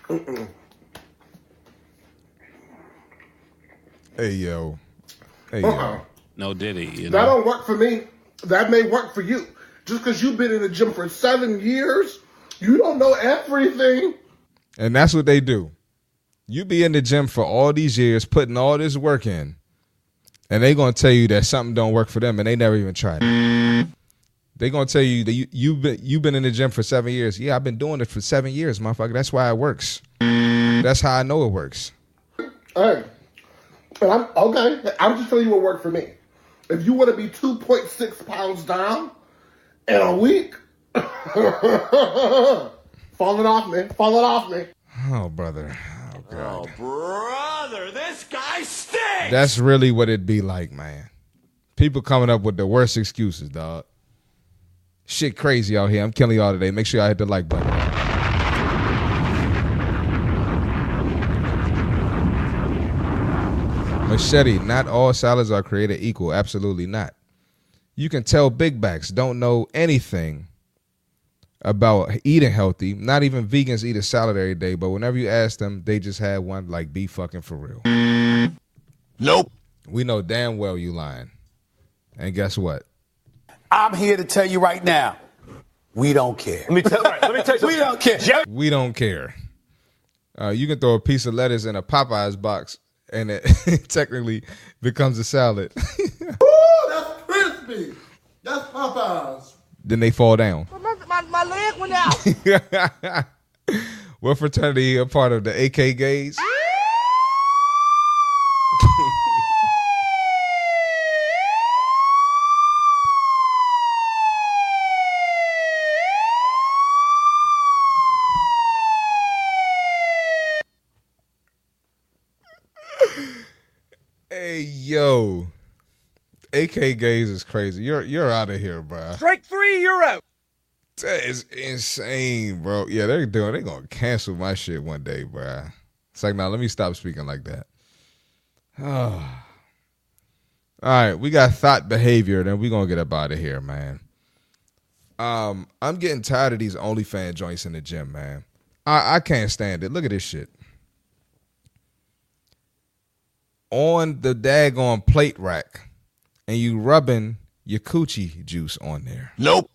Hey, yo. No Diddy, That don't work for me. That may work for you. Just because you've been in the gym for 7 years, you don't know everything. And that's what they do. You be in the gym for all these years, putting all this work in, and they going to tell you that something don't work for them, and they never even tried it. They going to tell you that you've been in the gym for 7 years. Yeah, I've been doing it for 7 years, motherfucker. That's why it works. That's how I know it works. Hey, and I'm just telling you what worked for me. If you want to be 2.6 pounds down in a week, falling off me. Oh, brother. Oh, brother, this guy stinks. That's really what it'd be like, man. People coming up with the worst excuses, dog. Shit crazy out here. I'm killing y'all today. Make sure y'all hit the like button. Machete, not all salads are created equal. Absolutely not. You can tell big backs don't know anything about eating healthy. Not even vegans eat a salad every day, but whenever you ask them, they just had one. Like, be fucking for real. Nope. We know damn well you lying. And guess what? I'm here to tell you right now, we don't care. Let me tell you, we don't care. We don't care. You can throw a piece of lettuce in a Popeyes box, and it technically becomes a salad. Ooh, that's crispy. That's Popeyes. Then they fall down. My leg went out. What fraternity a part of? The AK gays? Hey, yo. AK Gaze is crazy. You're out of here, bro. Strike 3, you're out. That is insane, bro. Yeah, they're gonna cancel my shit one day, bro. It's like, now let me stop speaking like that. Oh. All right, we got thought behavior, then we're gonna get up out of here, man. I'm getting tired of these OnlyFans joints in the gym, man. I can't stand it. Look at this shit. On the daggone plate rack, and you rubbing your coochie juice on there. Nope.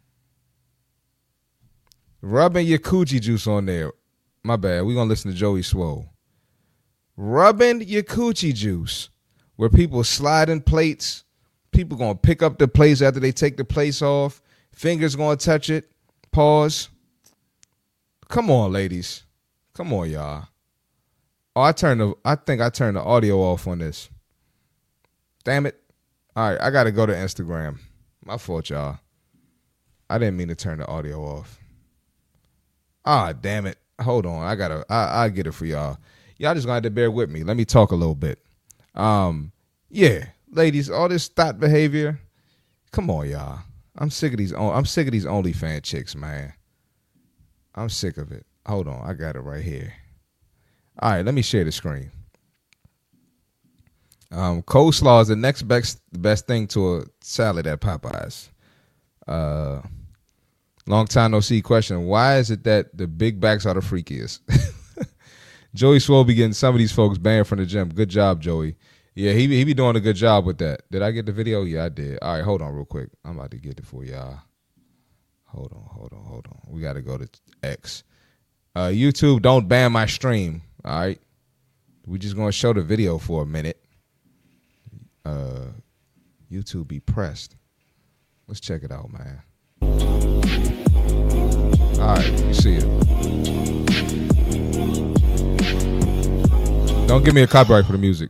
Rubbing your coochie juice on there. My bad. We're going to listen to Joey Swole. Rubbing your coochie juice, where people sliding plates. People going to pick up the plates after they take the plates off. Fingers going to touch it. Pause. Come on, ladies. Come on, y'all. Oh, I think I turned the audio off on this. Damn it. All right, I got to go to Instagram. My fault, y'all. I didn't mean to turn the audio off. Ah, damn it. Hold on. I'll get it for y'all. Y'all just gonna have to bear with me. Let me talk a little bit. Yeah, ladies, all this thought behavior. Come on, y'all. I'm sick of these OnlyFans chicks, man. I'm sick of it. Hold on. I got it right here. All right, let me share the screen. Coleslaw is the next best thing to a salad at Popeyes. Long time no see question. Why is it that the big backs are the freakiest? Joey Swole be getting some of these folks banned from the gym. Good job, Joey. Yeah, he be doing a good job with that. Did I get the video? Yeah, I did. All right, hold on real quick. I'm about to get it for y'all. Hold on. We got to go to X. YouTube, don't ban my stream. All right. We just going to show the video for a minute. YouTube be pressed. Let's check it out, man. All right, you see it. Don't give me a copyright for the music.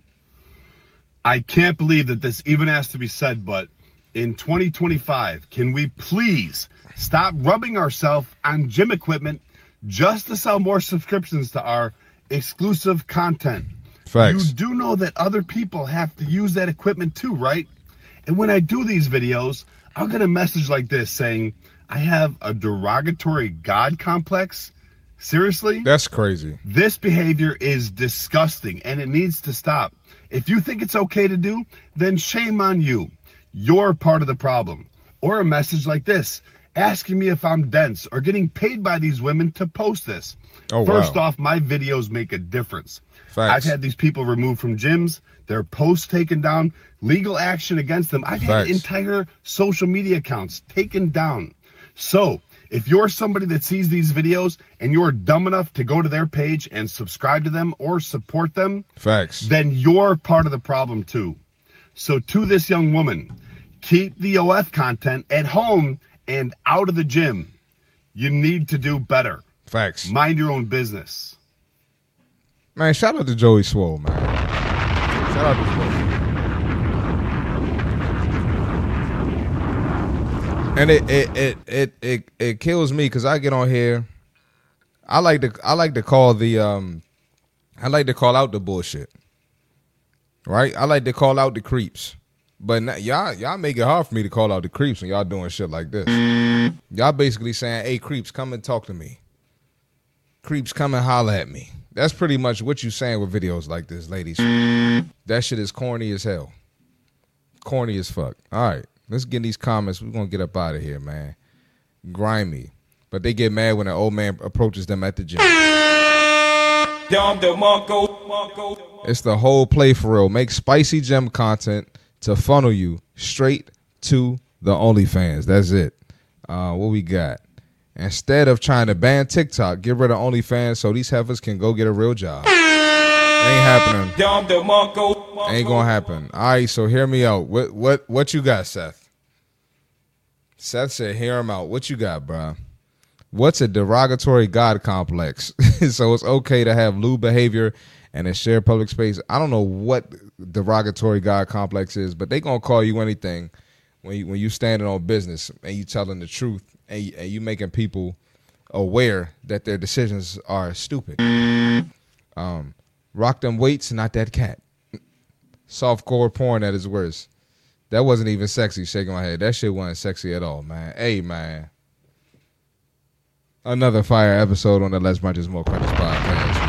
I can't believe that this even has to be said, but in 2025, can we please stop rubbing ourselves on gym equipment just to sell more subscriptions to our exclusive content? Facts. You do know that other people have to use that equipment too, right? And when I do these videos, I'll get a message like this saying, I have a derogatory God complex. Seriously? That's crazy. This behavior is disgusting and it needs to stop. If you think it's okay to do, then shame on you. You're part of the problem. Or a message like this, asking me if I'm dense or getting paid by these women to post this. Oh, First wow. off, my videos make a difference. Facts. I've had these people removed from gyms, their posts taken down, legal action against them. I've had Facts. entire social media accounts taken down. So if you're somebody that sees these videos and you're dumb enough to go to their page and subscribe to them or support them, Facts. then you're part of the problem too. So to this young woman, keep the OF content at home and out of the gym. You need to do better. Facts. Mind your own business. Man, shout out to Joey Swole, man. Shout out to Swole. And it kills me because I get on here. I like to call out the bullshit. Right? I like to call out the creeps. But now, y'all make it hard for me to call out the creeps when y'all doing shit like this. Y'all basically saying, hey, creeps, come and talk to me. Creeps, come and holler at me. That's pretty much what you saying with videos like this, ladies. That shit is corny as hell. Corny as fuck. All right, let's get in these comments. We're going to get up out of here, man. Grimy. But they get mad when an old man approaches them at the gym. It's the whole play for real. Make spicy gym content to funnel you straight to the OnlyFans. That's it. What we got? Instead of trying to ban TikTok, get rid of OnlyFans so these heifers can go get a real job. Ain't happening. Ain't gonna happen. All right, so hear me out. What you got, Seth? Seth said, hear him out. What you got, bro? What's a derogatory God complex? So it's okay to have lewd behavior and a shared public space. I don't know what derogatory God complex is, but they gonna call you anything when you standing on business and you telling the truth and you making people aware that their decisions are stupid. Rock them weights, not that cat. Softcore porn at its worst. That wasn't even sexy, shaking my head. That shit wasn't sexy at all, man. Hey, man. Another fire episode on the Less Brunches, More Crunches podcast.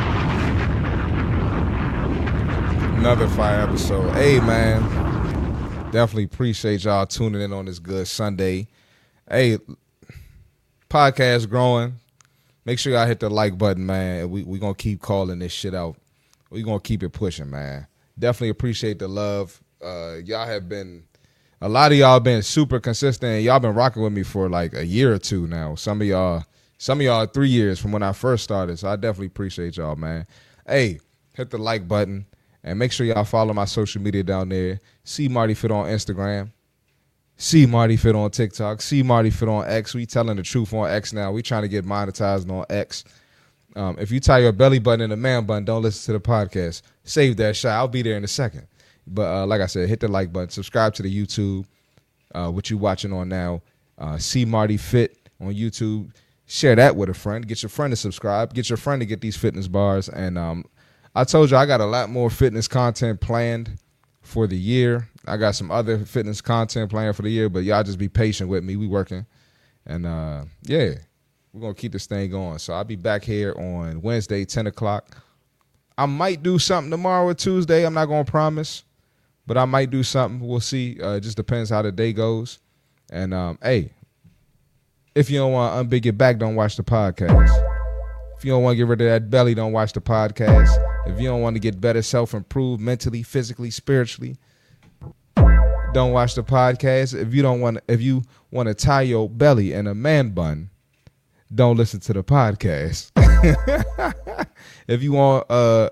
Another fire episode. Hey, man. Definitely appreciate y'all tuning in on this good Sunday. Hey, podcast growing. Make sure y'all hit the like button, man. We going to keep calling this shit out. We going to keep it pushing, man. Definitely appreciate the love. Y'all have been, a lot of y'all been super consistent. Y'all been rocking with me for like a year or two now. Some of y'all 3 years from when I first started. So I definitely appreciate y'all, man. Hey, hit the like button and make sure y'all follow my social media down there. See Marty Fit on Instagram. See Marty Fit on TikTok. See Marty Fit on X. We telling the truth on X now. We trying to get monetized on X. If you tie your belly button in a man bun, don't listen to the podcast. Save that shot. I'll be there in a second. But like I said, hit the like button. Subscribe to the YouTube, what you watching on now. See Marty Fit on YouTube. Share that with a friend. Get your friend to subscribe. Get your friend to get these fitness bars. And I told you I got a lot more fitness content planned for the year. I got some other fitness content planned for the year, but y'all just be patient with me. We working. And, yeah, we're going to keep this thing going. So I'll be back here on Wednesday, 10 o'clock. I might do something tomorrow or Tuesday. I'm not going to promise, but I might do something. We'll see. It just depends how the day goes. And, hey, if you don't want to unbig your back, don't watch the podcast. If you don't want to get rid of that belly, don't watch the podcast. If you don't want to get better, self-improve mentally, physically, spiritually, don't watch the podcast. If you want to tie your belly in a man bun, don't listen to the podcast. If you want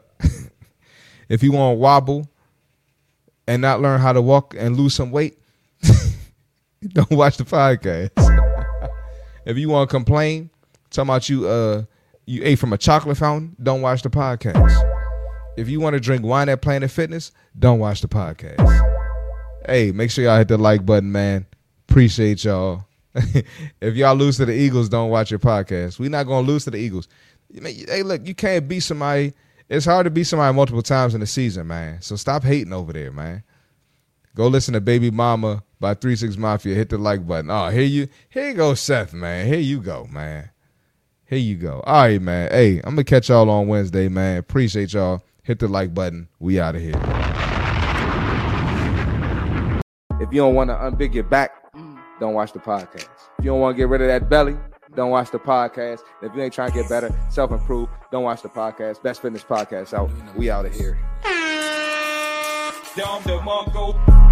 wobble and not learn how to walk and lose some weight, don't watch the podcast. If you want to complain, talking about you ate from a chocolate fountain, don't watch the podcast. If you want to drink wine at Planet Fitness, don't watch the podcast. Hey, make sure y'all hit the like button, man. Appreciate y'all. If y'all lose to the Eagles, don't watch your podcast. We're not going to lose to the Eagles. Hey, look, you can't beat somebody. It's hard to beat somebody multiple times in the season, man. So stop hating over there, man. Go listen to Baby Mama by 3 6 Mafia. Hit the like button. Oh, here you go, Seth, man. Here you go, man. Here you go. All right, man. Hey, I'm going to catch y'all on Wednesday, man. Appreciate y'all. Hit the like button. We out of here. If you don't want to unbig your back, don't watch the podcast. If you don't want to get rid of that belly, don't watch the podcast. If you ain't trying to get better, self-improve, don't watch the podcast. Best Fitness Podcast out. We out of here.